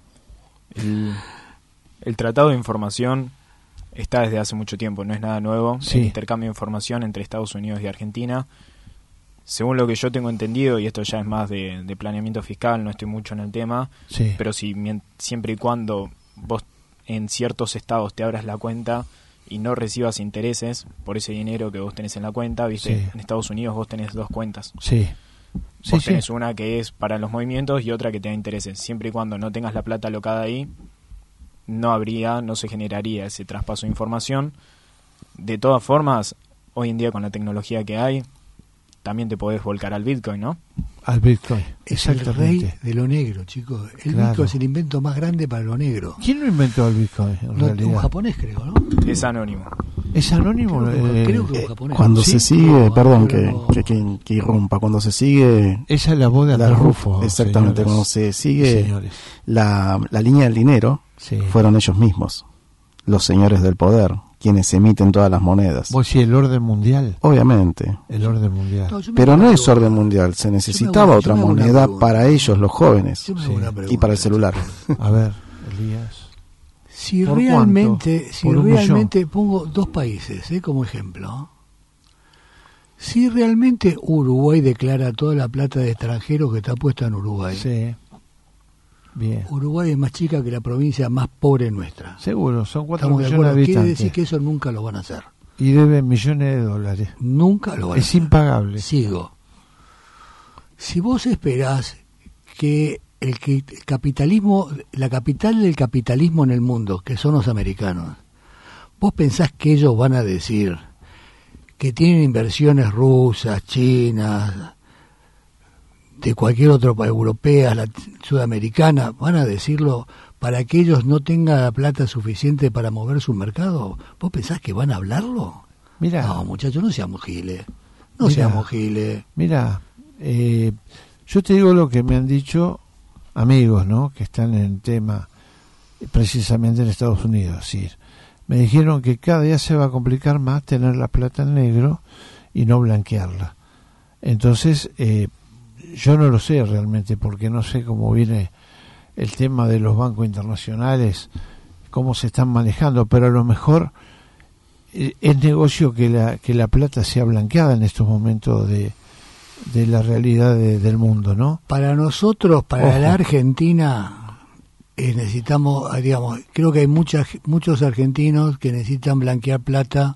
El, el tratado de información está desde hace mucho tiempo, no es nada nuevo. Sí. El intercambio de información entre Estados Unidos y Argentina, según lo que yo tengo entendido, y esto ya es más de, de planeamiento fiscal, no estoy mucho en el tema, Sí. pero si mien- siempre y cuando vos en ciertos estados te abras la cuenta y no recibas intereses por ese dinero que vos tenés en la cuenta, viste, Sí. en Estados Unidos vos tenés dos cuentas. Sí. Sí, Vos sí. tenés una que es para los movimientos y otra que te da intereses. Siempre y cuando no tengas la plata alocada ahí, no habría, no se generaría ese traspaso de información. De todas formas, hoy en día con la tecnología que hay, también te podés volcar al Bitcoin, ¿no? Al Bitcoin. Es el rey Exactamente. de lo negro, chicos. El Claro. Bitcoin es el invento más grande para lo negro. ¿Quién lo inventó el Bitcoin en No, realidad? un japonés, creo, ¿no? Es anónimo. ¿Es anónimo? Creo que, Eh, creo que un japonés. Cuando ¿sí? se sigue, No, perdón pero que, no. que, que, que irrumpa, cuando se sigue Esa es la voz de la Andrés Rufo, Rufo. exactamente, señores. cuando se sigue Señores. la, la línea del dinero, Sí. fueron ellos mismos, los señores del poder, quienes emiten todas las monedas. Vos sí, el orden mundial. Obviamente. El orden mundial. No, yo me Pero hago no una es pregunta. orden mundial, se necesitaba Yo me hago- otra yo me hago una moneda pregunta. para ellos, los jóvenes, Yo me hago Sí. una y pregunta. para el celular. A ver, Elías. Si ¿Por realmente, cuánto? si ¿Por un realmente pongo dos países eh, como ejemplo, si realmente Uruguay declara toda la plata de extranjeros que está puesta en Uruguay, Sí. Bien. Uruguay es más chica que la provincia más pobre nuestra. Seguro, son cuatro Estamos de millones de acuerdo. Quiere habitantes. decir que eso nunca lo van a hacer. Y deben millones de dólares. Nunca lo van a Es hacer. impagable. Sigo. Si vos esperás que el, que el capitalismo, la capital del capitalismo en el mundo, que son los americanos, vos pensás que ellos van a decir que tienen inversiones rusas, chinas, de cualquier otro país, europea, la, sudamericana, van a decirlo para que ellos no tengan la plata suficiente para mover su mercado? ¿Vos pensás que van a hablarlo? Mira, No, muchachos, no seamos giles. No Mira. seamos giles. mira, eh, yo te digo lo que me han dicho amigos, ¿no? Que están en el tema eh, precisamente en Estados Unidos. Sí. Me dijeron que cada día se va a complicar más tener la plata en negro y no blanquearla. Entonces, eh, yo no lo sé realmente porque no sé cómo viene el tema de los bancos internacionales, cómo se están manejando, pero a lo mejor eh, es negocio que la que la plata sea blanqueada en estos momentos de, de la realidad de- del mundo, ¿no? Para nosotros, para Ojo. la Argentina, eh, necesitamos, eh, digamos, creo que hay muchas, muchos argentinos que necesitan blanquear plata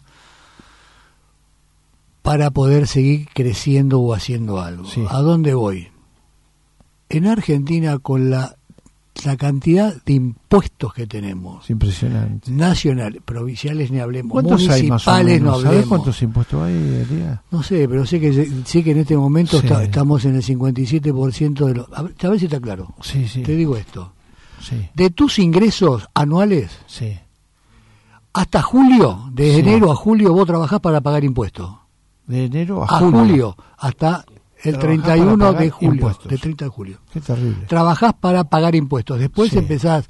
para poder seguir creciendo o haciendo algo. Sí. ¿A dónde voy? En Argentina, con la, la cantidad de impuestos que tenemos, Es impresionante. nacionales, provinciales ni hablemos, ¿Cuántos hay más o municipales no menos? ¿Sabés hablemos. cuántos impuestos hay, Elías? No sé, pero sé que sé que en este momento Sí. está- estamos en el cincuenta y siete por ciento de los... A ver, a ver si está claro. Sí, sí, Te digo esto. sí, De tus ingresos anuales, sí. hasta julio, de Sí. enero a julio, vos trabajás para pagar impuestos. De enero a, a julio. julio, hasta el Trabajás treinta y uno para de pagar julio, impuestos. de treinta de julio. Qué terrible. Trabajás para pagar impuestos, después Sí. empezás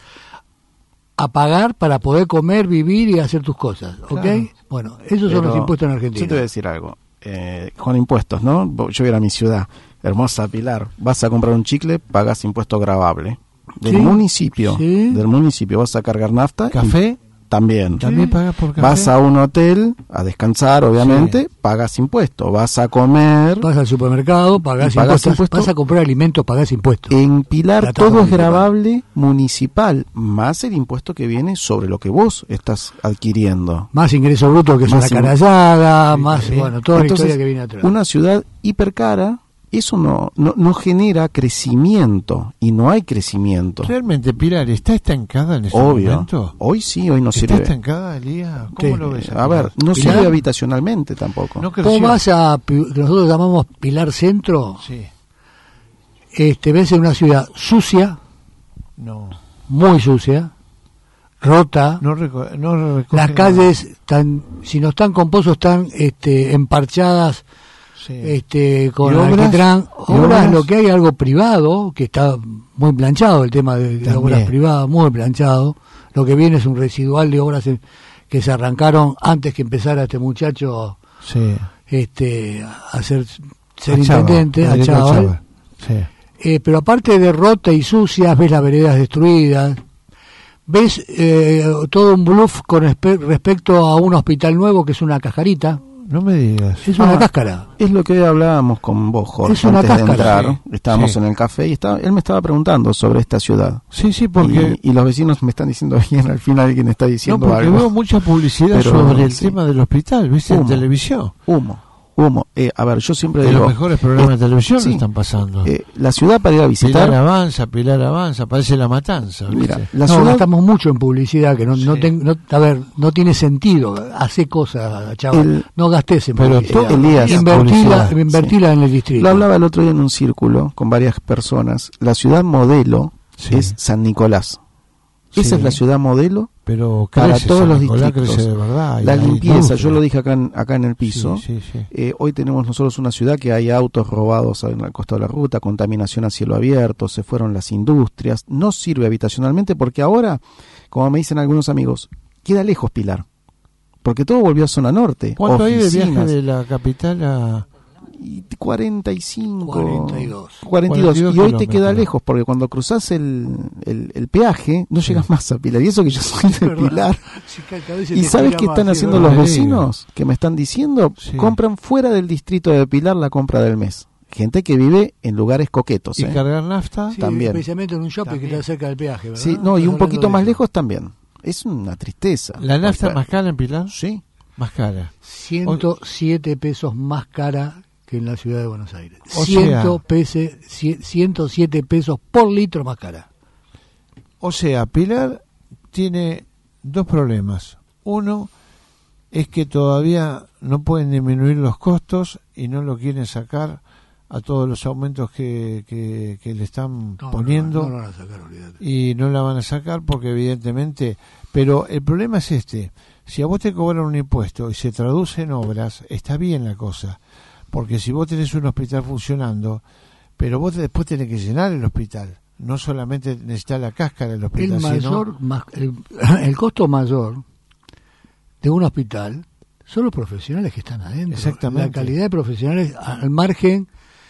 a pagar para poder comer, vivir y hacer tus cosas, ¿ok? Claro. Bueno, esos son Pero los impuestos en Argentina. Yo te voy a decir algo. Eh, con impuestos, ¿no? Yo voy a ir a mi ciudad, hermosa Pilar. Vas a comprar un chicle, pagas impuesto gravable. Del Sí, municipio. sí. Del municipio. Vas a cargar nafta. ¿Café? y También. ¿También pagas por café? Vas a un hotel a descansar, obviamente, pagas impuestos. Vas a comer. Vas al supermercado, pagás, Y pagás impuestos, impuestos. vas a comprar alimentos, pagás impuestos. En Pilar La tasa todo es municipal. gravable municipal, más el impuesto que viene sobre lo que vos estás adquiriendo. Más ingreso bruto, que es Más una in- canallada, Sí, más, también. bueno, toda Entonces, la historia que viene atrás. una ciudad hipercara, eso no, no, no genera crecimiento, y no hay crecimiento. ¿Realmente Pilar está estancada en ese Obvio. momento? Hoy sí, hoy no ¿Está sirve. estancada, Elías? ¿Cómo Sí. lo ves? A ver, no Pilar. sirve habitacionalmente tampoco. No creció. Vos vas a, Pi- que nosotros llamamos Pilar Centro, Sí, este, ves en una ciudad sucia, no. muy sucia, rota, No, reco- no recoge las nada. calles están, si no están con pozos, están este, emparchadas, Sí. este, con ¿Y obras? alquitrán. ¿Y Obras, obras? lo que hay algo privado, que está muy planchado, el tema de, de También. obras privadas, muy planchado. Lo que viene es un residual de obras en- que se arrancaron antes que empezara este muchacho Sí. este, a ser, ser A Chava, intendente, a Federico Chaval. Chava. Sí. Eh, pero aparte de rota y sucias, ves las veredas destruidas, ves eh, todo un bluff con espe- respecto a un hospital nuevo que es una cascarita, No me digas. es una Ah, cáscara. Es lo que hablábamos con vos, Jorge, Es una antes de cáscara, entrar. sí. Estábamos Sí. en el café y estaba, él me estaba preguntando sobre esta ciudad. Sí, sí, porque... Y, y los vecinos me están diciendo bien, al final alguien está No, diciendo porque algo. veo mucha publicidad Pero, sobre el sí. tema del hospital, ¿viste? En Humo. televisión. Humo, humo. Eh, a ver, yo siempre De digo... los mejores programas eh, de televisión sí. lo están pasando. eh, la ciudad para ir a visitar... Pilar avanza, Pilar avanza, parece la matanza, ¿viste? Mira, la no, ciudad... gastamos mucho en publicidad que no, no, Sí. ten- no- a ver, no tiene sentido. Hace cosas, chaval. El- no gastes en Pero publicidad. todo- Elías, invertila, publicidad, invertila en el distrito. Lo hablaba el otro día en un círculo con varias personas. La ciudad modelo Sí. es San Nicolás. Esa Sí. es la ciudad modelo Pero para crece, todos San los Nicolás distritos. crece de verdad. y La hay limpieza, industria. yo lo dije acá en, acá en el piso. Sí, sí, sí. Eh, hoy tenemos nosotros una ciudad que hay autos robados en el costado de la ruta, contaminación a cielo abierto, se fueron las industrias, no sirve habitacionalmente porque ahora, como me dicen algunos amigos, queda lejos Pilar, porque todo volvió a zona norte. ¿Cuánto hay de viaje oficinas, de la capital a...? y cuarenta y cinco, cuarenta y dos. cuarenta y dos, cuarenta y dos y hoy te queda kilómetros. lejos porque cuando cruzas el, el, el peaje no llegas más a Pilar, y eso que yo soy de verdad. Pilar. Sí, que cada vez se ¿Y te sabes estira qué más, están sí, haciendo es los verdad. vecinos? Que me están diciendo, Sí. compran fuera del distrito de Pilar la compra del mes. Gente que vive en lugares coquetos. ¿Y ¿eh? cargar nafta? Sí, también. especialmente en un shopping que También. está cerca del peaje, ¿verdad? Sí, no, y Estás un poquito hablando más de eso. lejos también. Es una tristeza. ¿La nafta Porque- más cara en Pilar? Sí. Más cara. ciento siete pesos más cara que en la ciudad de Buenos Aires. O cien sea- pese- cien- ciento siete pesos por litro más cara. O sea, Pilar tiene dos problemas. Uno es que todavía no pueden disminuir los costos y no lo quieren sacar a todos los aumentos que, que, que le están No, poniendo. No, no, no van a sacar, olvídate. Y no la van a sacar porque evidentemente, pero el problema es este: si a vos te cobran un impuesto y se traduce en obras, está bien la cosa, porque si vos tenés un hospital funcionando, pero vos después tenés que llenar el hospital, no solamente necesitas la cáscara del hospital, El sino mayor, más- el, el costo mayor de un hospital son los profesionales que están adentro. Exactamente. La calidad de profesionales al margen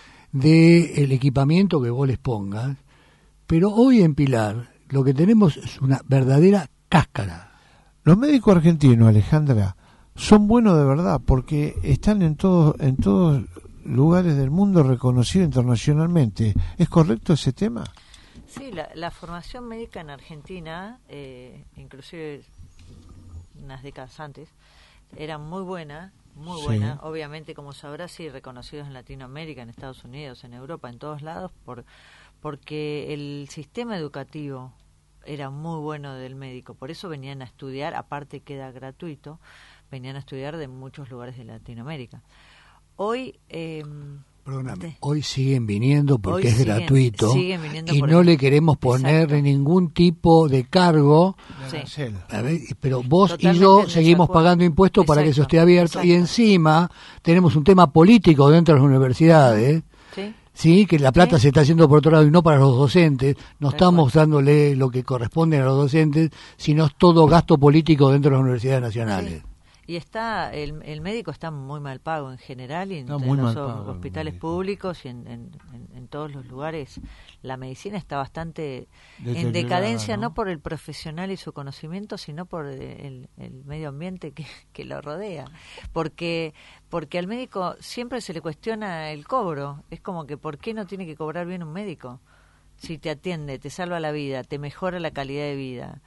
del equipamiento que vos les pongas. Pero hoy en Pilar lo que tenemos es una verdadera cáscara. los médicos argentinos, Alejandra, son buenos de verdad porque están en todos en todos lugares del mundo reconocidos internacionalmente. ¿Es correcto ese tema? Sí, la, la formación médica en Argentina, eh, inclusive unas décadas antes, era muy buena, muy Sí. buena. Obviamente, como sabrás, sí, reconocidos en Latinoamérica, en Estados Unidos, en Europa, en todos lados, por porque el sistema educativo era muy bueno del médico. Por eso venían a estudiar, aparte queda gratuito, venían a estudiar de muchos lugares de Latinoamérica. Hoy, eh, Perdóname, hoy siguen viniendo porque Hoy es siguen- gratuito siguen viniendo y por no el- le queremos poner Exacto. ningún tipo de cargo. Sí. Arancel. A ver, pero vos Totalmente y yo en seguimos desacuerdo. pagando impuestos para que eso Exacto, esté abierto y exacto. encima tenemos un tema político dentro de las universidades. ¿Sí? Sí, que la plata Sí. se está haciendo por otro lado y no para los docentes. No Tal estamos cual. dándole lo que corresponde a los docentes, sino es todo gasto político dentro de las universidades nacionales. Sí. Y está el, el médico está muy mal pago en general y en, Está en muy los mal pago el hospitales médico. públicos y en, en, en- en todos los lugares la medicina está bastante en Deteriorada, decadencia, ¿no? no por el profesional y su conocimiento, sino por el, el medio ambiente que, que lo rodea. Porque porque al médico siempre se le cuestiona el cobro. Es como que ¿por qué no tiene que cobrar bien un médico? Si te atiende, te salva la vida, te mejora la calidad de vida.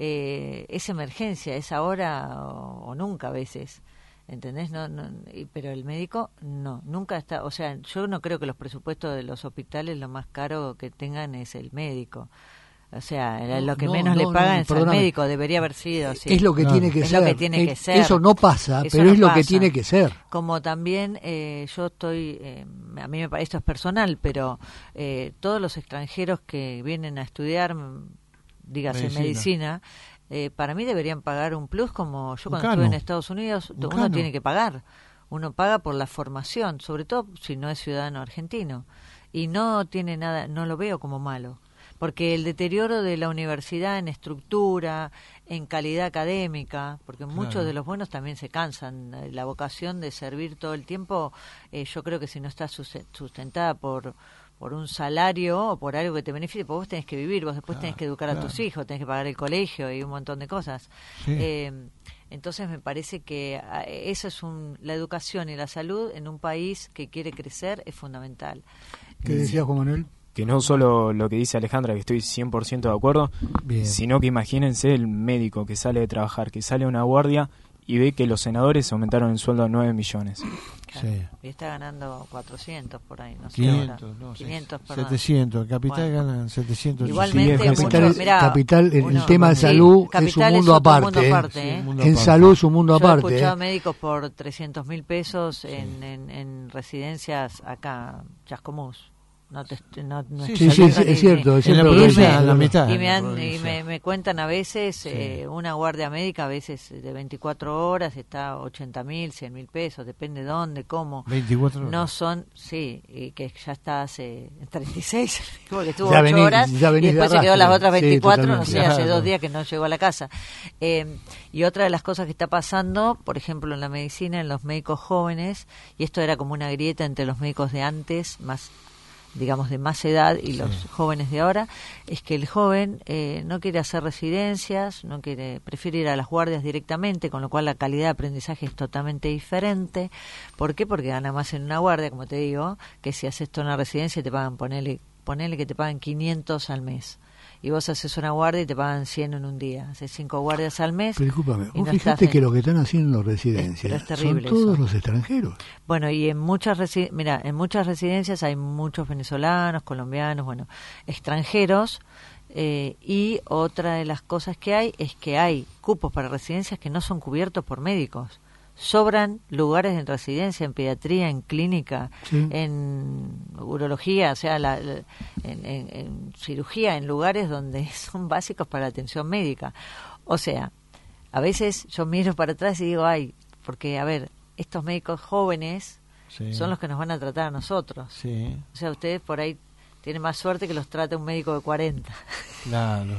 Eh, es emergencia, es ahora o, o nunca a veces, ¿entendés? No, no, y- pero el médico no, nunca está, o sea, yo no creo que los presupuestos de los hospitales lo más caro que tengan es el médico. O sea, No, lo que no, menos no, le no, pagan es al perdóname. médico, debería haber sido así. Es lo que Claro. tiene que Es ser. lo que tiene Eh, que ser. Eso no pasa, Eso pero no es lo que pasa. tiene que ser. Como también eh, yo estoy, eh, a mí me parece, esto es personal, pero eh, todos los extranjeros que vienen a estudiar, mm, dígase Medicina. medicina, eh, para mí deberían pagar un plus como yo Un cuando cano. estuve en Estados Unidos, Un uno cano. tiene que pagar. Uno paga por la formación, sobre todo si no es ciudadano argentino. Y no tiene nada, no lo veo como malo. Porque el deterioro de la universidad en estructura, en calidad académica, porque muchos Claro. de los buenos también se cansan. eh, La vocación de servir todo el tiempo, eh, yo creo que si no está sus- sustentada por por un salario o por algo que te beneficie, pues vos tenés que vivir, vos después Claro, tenés que educar a claro. tus hijos, tenés que pagar el colegio y un montón de cosas. Sí. Eh, entonces me parece que ah, eso es un, la educación y la salud en un país que quiere crecer es fundamental. ¿Qué decía Juan Manuel? Que no solo lo que dice Alejandra, que estoy cien por ciento de acuerdo, Bien. sino que imagínense el médico que sale de trabajar, que sale a una guardia y ve que los senadores aumentaron el sueldo a nueve millones. Claro. Sí. Y está ganando cuatrocientos por ahí, no sé. quinientos, ahora. no, quinientos, se- perdón. setecientos. En Capital Bueno. ganan setecientos. Igualmente, Sí, es mucho- Capital, mirá, Capital, el, el uno- tema de sí, salud es un Capital mundo otro aparte. mundo ¿eh? aparte, Sí, ¿eh? un mundo En aparte. salud es un mundo Yo he aparte. escuchado ¿eh? médicos por trescientos mil pesos en, en, en residencias acá, Chascomús. No te, no, no Sí, estoy Sí, sí, hablando es, ni- es cierto. Es En la cierto lo que provincia, dice. a la mitad. Y en me, la han, y provincia. me, me cuentan a veces Sí. eh, una guardia médica, a veces de veinticuatro horas, está ochenta mil, cien mil pesos, depende dónde, cómo. veinticuatro horas. No son, sí, y que ya está hace treinta y seis, porque estuvo Ya ocho venís- horas ya y venís de después se quedó arrastre. las otras Sí, veinticuatro, no totalmente. sé, hace Claro. dos días que no llegó a la casa. Eh, y otra de las cosas que está pasando, por ejemplo, en la medicina, en los médicos jóvenes, y esto era como una grieta entre los médicos de antes, más digamos de más edad y los jóvenes de ahora, es que el joven eh, no quiere hacer residencias, no quiere, prefiere ir a las guardias directamente, con lo cual la calidad de aprendizaje es totalmente diferente. ¿Por qué? Porque gana más en una guardia, como te digo, que si haces toda una residencia te pagan, ponele, ponele que te pagan quinientos al mes. Y vos haces una guardia y te pagan cien en un día. Haces cinco guardias al mes. Pero discúlpame, y vos no fíjate estás que en- lo que están haciendo en pero residencias es terrible son todos eso. los extranjeros. Bueno, y en muchas resi- mira, en muchas residencias hay muchos venezolanos, colombianos, bueno, extranjeros. Eh, y otra de las cosas que hay es que hay cupos para residencias que no son cubiertos por médicos. Sobran lugares en residencia, en pediatría, en clínica, Sí. en urología, o sea, la- la- en, en- en cirugía, en lugares donde son básicos para la atención médica. O sea, a veces yo miro para atrás y digo, ay, porque, a ver, estos médicos jóvenes Sí. son los que nos van a tratar a nosotros. Sí, O sea, ustedes por ahí tienen más suerte que los trate un médico de cuarenta. claro.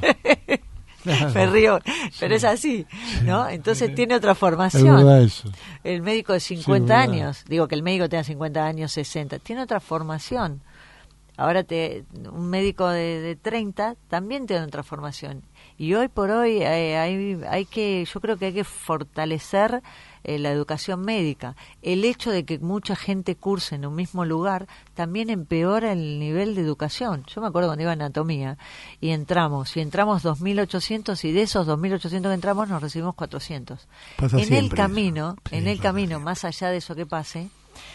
Claro. Me río, pero es así, ¿no? Entonces tiene otra Es formación. verdad eso. El médico de cincuenta verdad. años, digo que el médico tenga cincuenta años, sesenta, tiene otra formación. Ahora te, un médico de, de treinta también tiene otra formación. Y hoy por hoy eh, hay, hay que, yo creo que hay que fortalecer eh, la educación médica. El hecho de que mucha gente curse en un mismo lugar también empeora el nivel de educación. Yo me acuerdo cuando iba a anatomía y entramos, y entramos dos mil ochocientos y de esos dos mil ochocientos que entramos nos recibimos cuatrocientos. Pasa En el siempre camino, eso. Sí, en el pasa camino, siempre. más allá de eso que pase,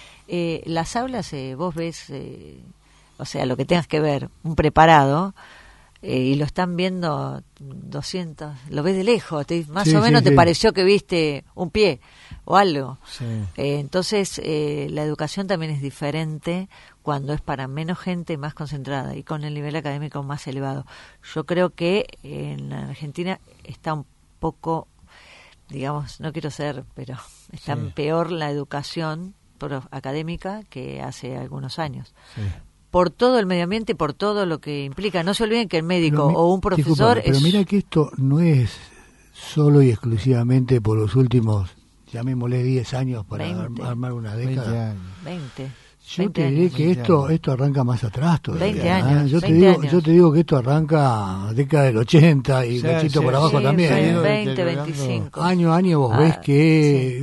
eh, las aulas, eh, vos ves, eh, o sea, lo que tengas que ver, un preparado, eh, y lo están viendo doscientos, lo ves de lejos, te, más Sí, o menos sí, te sí. pareció que viste un pie o algo. Sí. Eh, entonces, eh, la educación también es diferente cuando es para menos gente más concentrada y con el nivel académico más elevado. Yo creo que en la Argentina está un poco, digamos, no quiero ser, pero está Sí. peor la educación pro- académica que hace algunos años. Sí. Por todo el medio ambiente y por todo lo que implica. No se olviden que el médico Pero mi- o un profesor discúlpame, pero es... mira que esto no es solo y exclusivamente por los últimos, llamémosle diez años para veinte. ar- armar una veinte década. años. veinte. Yo veinte te diré años. que veinte esto años. esto arranca más atrás todavía. veinte ¿eh? años, Yo te veinte digo, años. yo te digo que esto arranca década del ochenta y Sí, cachito sí, por abajo Sí, también. ve- ido ¿eh? veinte, deteriorando. veinticinco. Año a año vos Ah, ves que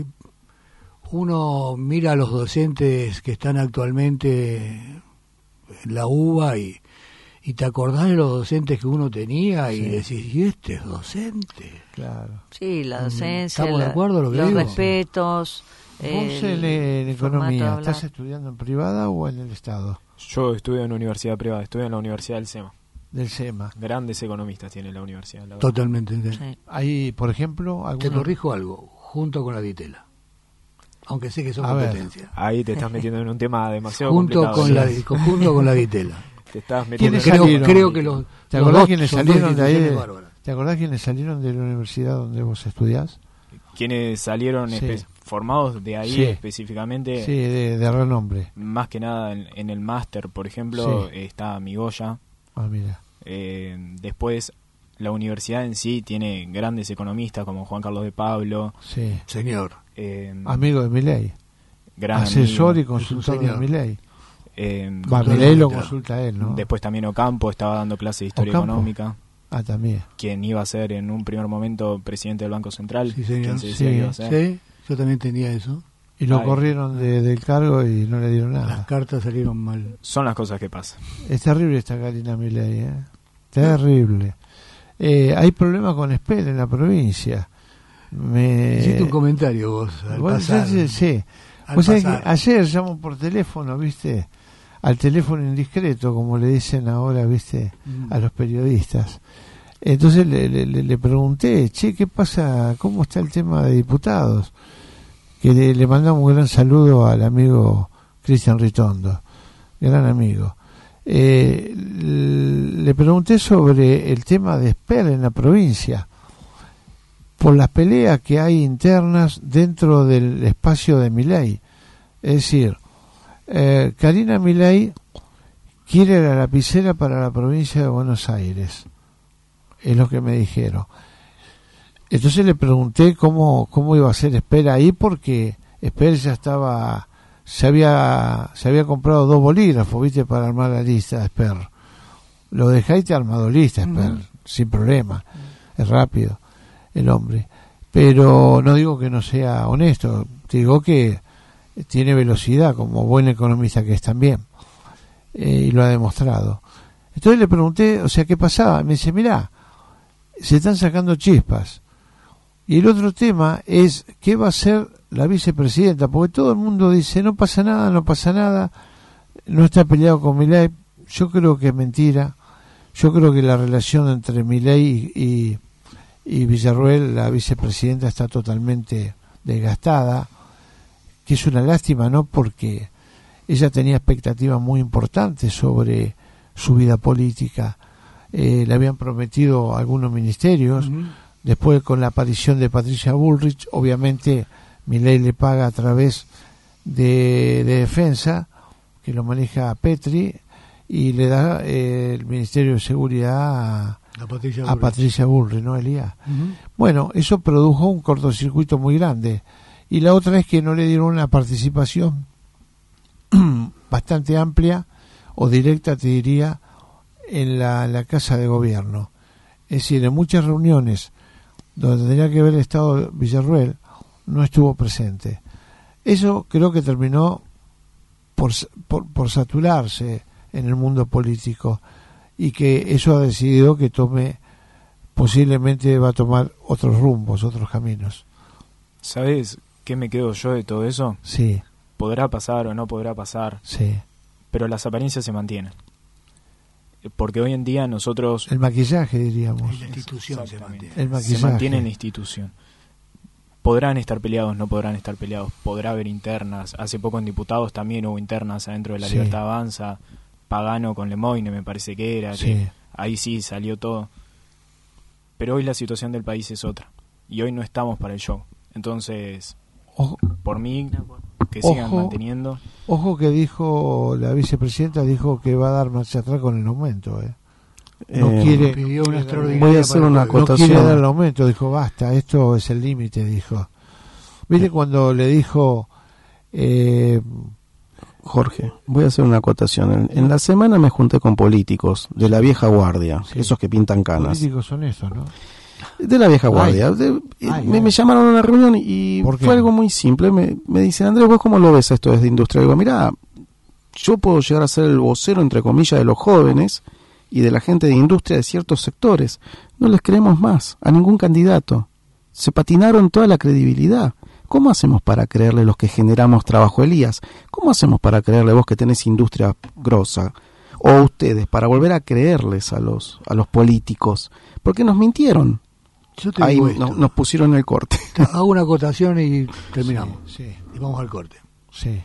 uno mira a los docentes que están actualmente en la U B A y, y te acordás de los docentes que uno tenía y Sí. decís, ¿y este es docente? Claro. Sí, la docencia, ¿Estamos de la- acuerdo lo que los digo? respetos. Vos el en, en formato de economía, hablar. ¿estás estudiando en privada o en el Estado? Yo estudio en universidad privada, estudio en la Universidad del SEMA. Del SEMA. Grandes economistas tiene la universidad. La verdad. Totalmente. ¿sí? Sí. Hay, por ejemplo, Te algunos... corrijo algo, junto con la Ditela. Aunque sé que son A ver. competencia. Ahí te estás metiendo en un tema demasiado Junto complicado. con, la, ¿sí? junto con la Ditela. Te estás metiendo ¿Quiénes en Creo, salieron? creo que los, ¿Te los acordás dos quiénes son dos salieron de ahí? instituciones de- bárbaras. ¿Te acordás quiénes salieron de la universidad donde vos estudiás? Quienes salieron Sí. espe- formados de ahí Sí. específicamente, Sí, de, de renombre. más que nada en, en el máster, por ejemplo, Sí. eh, está Migoya. Ah, mira. Eh, después, la universidad en sí tiene grandes economistas como Juan Carlos de Pablo, Sí. Señor. eh, Amigo de Milei. gran Asesor y amigo. consultor Es un de señor. Milei. Eh, Va, toda Milei la lo letra. consulta él, ¿no? Después también Ocampo estaba dando clases de historia Ocampo. económica, Ah, también. quien iba a ser en un primer momento presidente del Banco Central, Sí, señor. quien se decía Sí. que iba a ser. Sí, yo también tenía eso. Y lo Ay. corrieron de- del cargo y no le dieron Las nada. cartas salieron mal. Son las cosas que pasan. Es terrible esta Karina Milei, ¿eh? Terrible. Eh, hay problemas con Espel en la provincia. Me... Hiciste un comentario vos al Vos pasar. sabés, sí. Al Vos sabés que pasar. ayer llamo por teléfono, ¿viste? Al teléfono indiscreto, como le dicen ahora, ¿viste? Mm. A los periodistas. Entonces le, le, le- le pregunté, che, ¿qué pasa? ¿Cómo está el tema de diputados? Que le, le mandamos un gran saludo al amigo Cristian Ritondo, gran amigo. Eh, l- le pregunté sobre el tema de Esper en la provincia, por las peleas que hay internas dentro del espacio de Milei. Es decir, eh, Karina Milei quiere la lapicera para la provincia de Buenos Aires, es lo que me dijeron. Entonces le pregunté cómo cómo iba a ser Esper ahí, porque Esper ya estaba, se había se había comprado dos bolígrafos, viste, para armar la lista de Esper. Lo dejáis te armado lista, Esper, Ujú. sin problema, es rápido el hombre. Pero no digo que no sea honesto, digo que tiene velocidad, como buen economista que es también, eh, y lo ha demostrado. Entonces le pregunté, o sea, ¿qué pasaba? Me dice, mirá, se están sacando chispas. Y el otro tema es, ¿qué va a hacer la vicepresidenta? Porque todo el mundo dice, no pasa nada, no pasa nada, no está peleado con Milei. Yo creo que es mentira. Yo creo que la relación entre Milei y, y, y Villarruel, la vicepresidenta, está totalmente desgastada, que es una lástima, ¿no? Porque ella tenía expectativas muy importantes sobre su vida política. Eh, le habían prometido algunos ministerios. Ujú. Después, con la aparición de Patricia Bullrich, obviamente Milei le paga a través de, de Defensa, que lo maneja Petri, y le da eh, el Ministerio de Seguridad a, La Patricia a Bullrich. Patricia Bullrich, ¿no, Elías? Ujú. Bueno, eso produjo un cortocircuito muy grande. Y la otra es que no le dieron una participación bastante amplia o directa, te diría, en la, en la Casa de Gobierno. Es decir, en muchas reuniones donde tenía que ver el Estado Villarruel, no estuvo presente. Eso creo que terminó por, por, por saturarse en el mundo político, y que eso ha decidido que tome, posiblemente va a tomar otros rumbos, otros caminos. ¿Sabes qué me quedo yo de todo eso? Sí, Podrá pasar o no podrá pasar, sí, pero las apariencias se mantienen. porque hoy en día nosotros... El maquillaje, diríamos. La institución se mantiene. El maquillaje. Se mantiene en la institución. Podrán estar peleados, no podrán estar peleados, podrá haber internas. Hace poco en diputados también hubo internas adentro de la Sí. Libertad Avanza, Pagano con Lemoyne me parece que era, Sí. que ahí sí salió todo. Pero hoy la situación del país es otra, y hoy no estamos para el show. Entonces, Ojo, por mí, que Ojo. sigan manteniendo. ojo que dijo la vicepresidenta, dijo que va a dar marcha atrás con el aumento, ¿eh? No Eh, quiere, Pidió una extraordinaria voy a hacer para una el pueblo. no quiere acotación. dar el aumento, dijo basta, esto es el límite, dijo. ¿Viste cuando le dijo eh, Jorge, voy a hacer una acotación. En, en la semana me junté con políticos de la vieja guardia, Sí. esos que pintan canas. políticos son esos, ¿no? De la vieja guardia. De- Ay, me, ay. me llamaron a una reunión y ¿Por qué? fue algo muy simple. Me, me dicen, Andrés, ¿vos cómo lo ves esto desde industria? Digo, mira, yo puedo llegar a ser el vocero, entre comillas, de los jóvenes y de la gente de industria de ciertos sectores. No les creemos más a ningún candidato. Se patinaron toda la credibilidad. ¿Cómo hacemos para creerle los que generamos trabajo, Elías? ¿Cómo hacemos para creerle vos que tenés industria grosa? O ustedes, para volver a creerles a los a los políticos. Porque nos mintieron. Yo te Ahí digo no- esto. nos pusieron el corte. Hago una acotación y terminamos. Sí, Y vamos al corte. sí.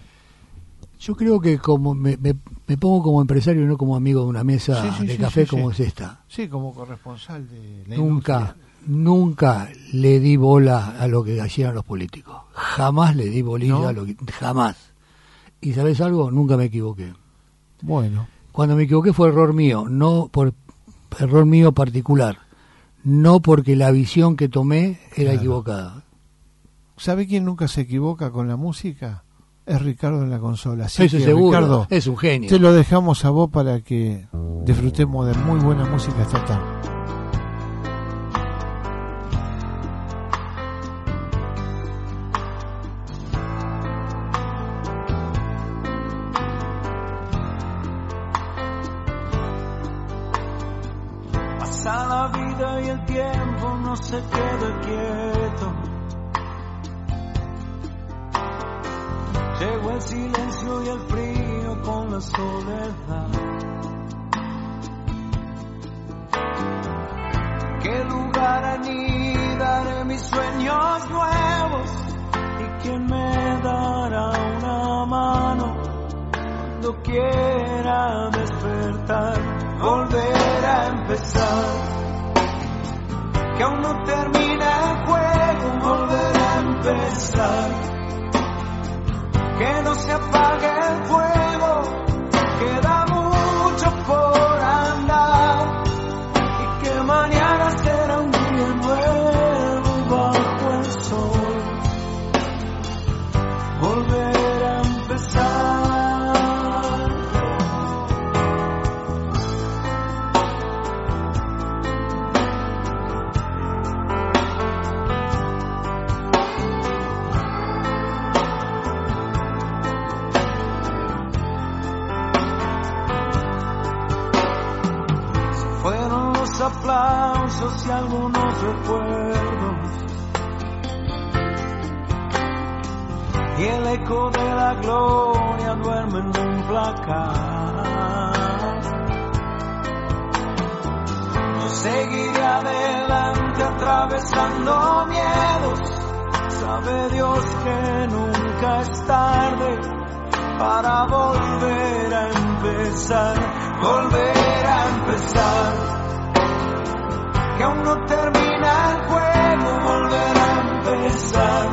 Yo creo que como me, me, me pongo como empresario y no como amigo de una mesa Sí, sí, de sí, café sí, como sí. es esta. Sí, como corresponsal de la Nunca, industria. nunca le di bola a lo que hacían los políticos. Jamás le di bolilla ¿No? a lo que... Jamás. ¿Y sabes algo? Nunca me equivoqué. Bueno, Cuando me equivoqué fue error mío, no por error mío particular. No porque la visión que tomé era Claro. equivocada. ¿sabe quién nunca se equivoca con la música? Es Ricardo en la consola. Así Eso que, seguro. Ricardo, Es un genio. te lo dejamos a vos para que disfrutemos de muy buena música esta tarde. Pasa la vida y el tiempo no se queda quieto. Llegó el silencio y el frío con la soledad. ¿Qué lugar anidaré mis sueños nuevos? ¿Y quién me dará una mano cuando quiera despertar? Volver a empezar, que aún no termina el juego, volver a empezar, que no se apague el fuego, queda mucho por andar, y que mañana será un día nuevo bajo el sol, volver a empezar. Fueron los aplausos y algunos recuerdos, y el eco de la gloria duerme en un placar. Yo seguiré adelante atravesando miedos, sabe Dios que nunca es tarde para volver a empezar, volver a empezar, que aún no termina el juego, volver a empezar,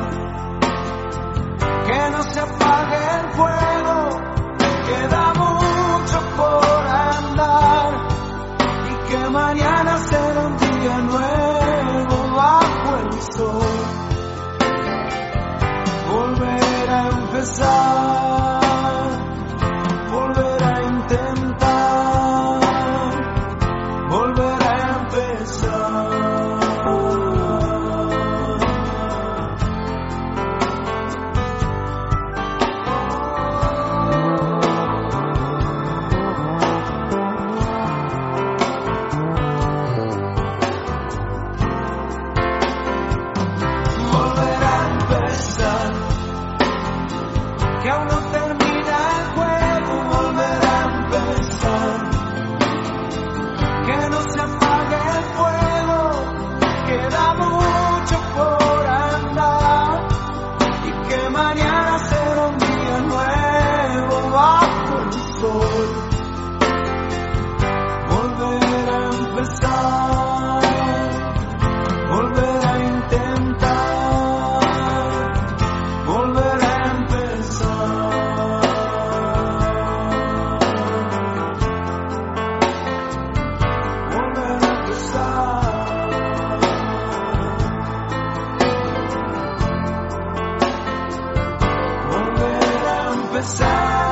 que no se apague el fuego, queda mucho por andar, y que mañana será un día nuevo bajo el sol, volver a empezar. Volver a intentar, volver a empezar. llorar.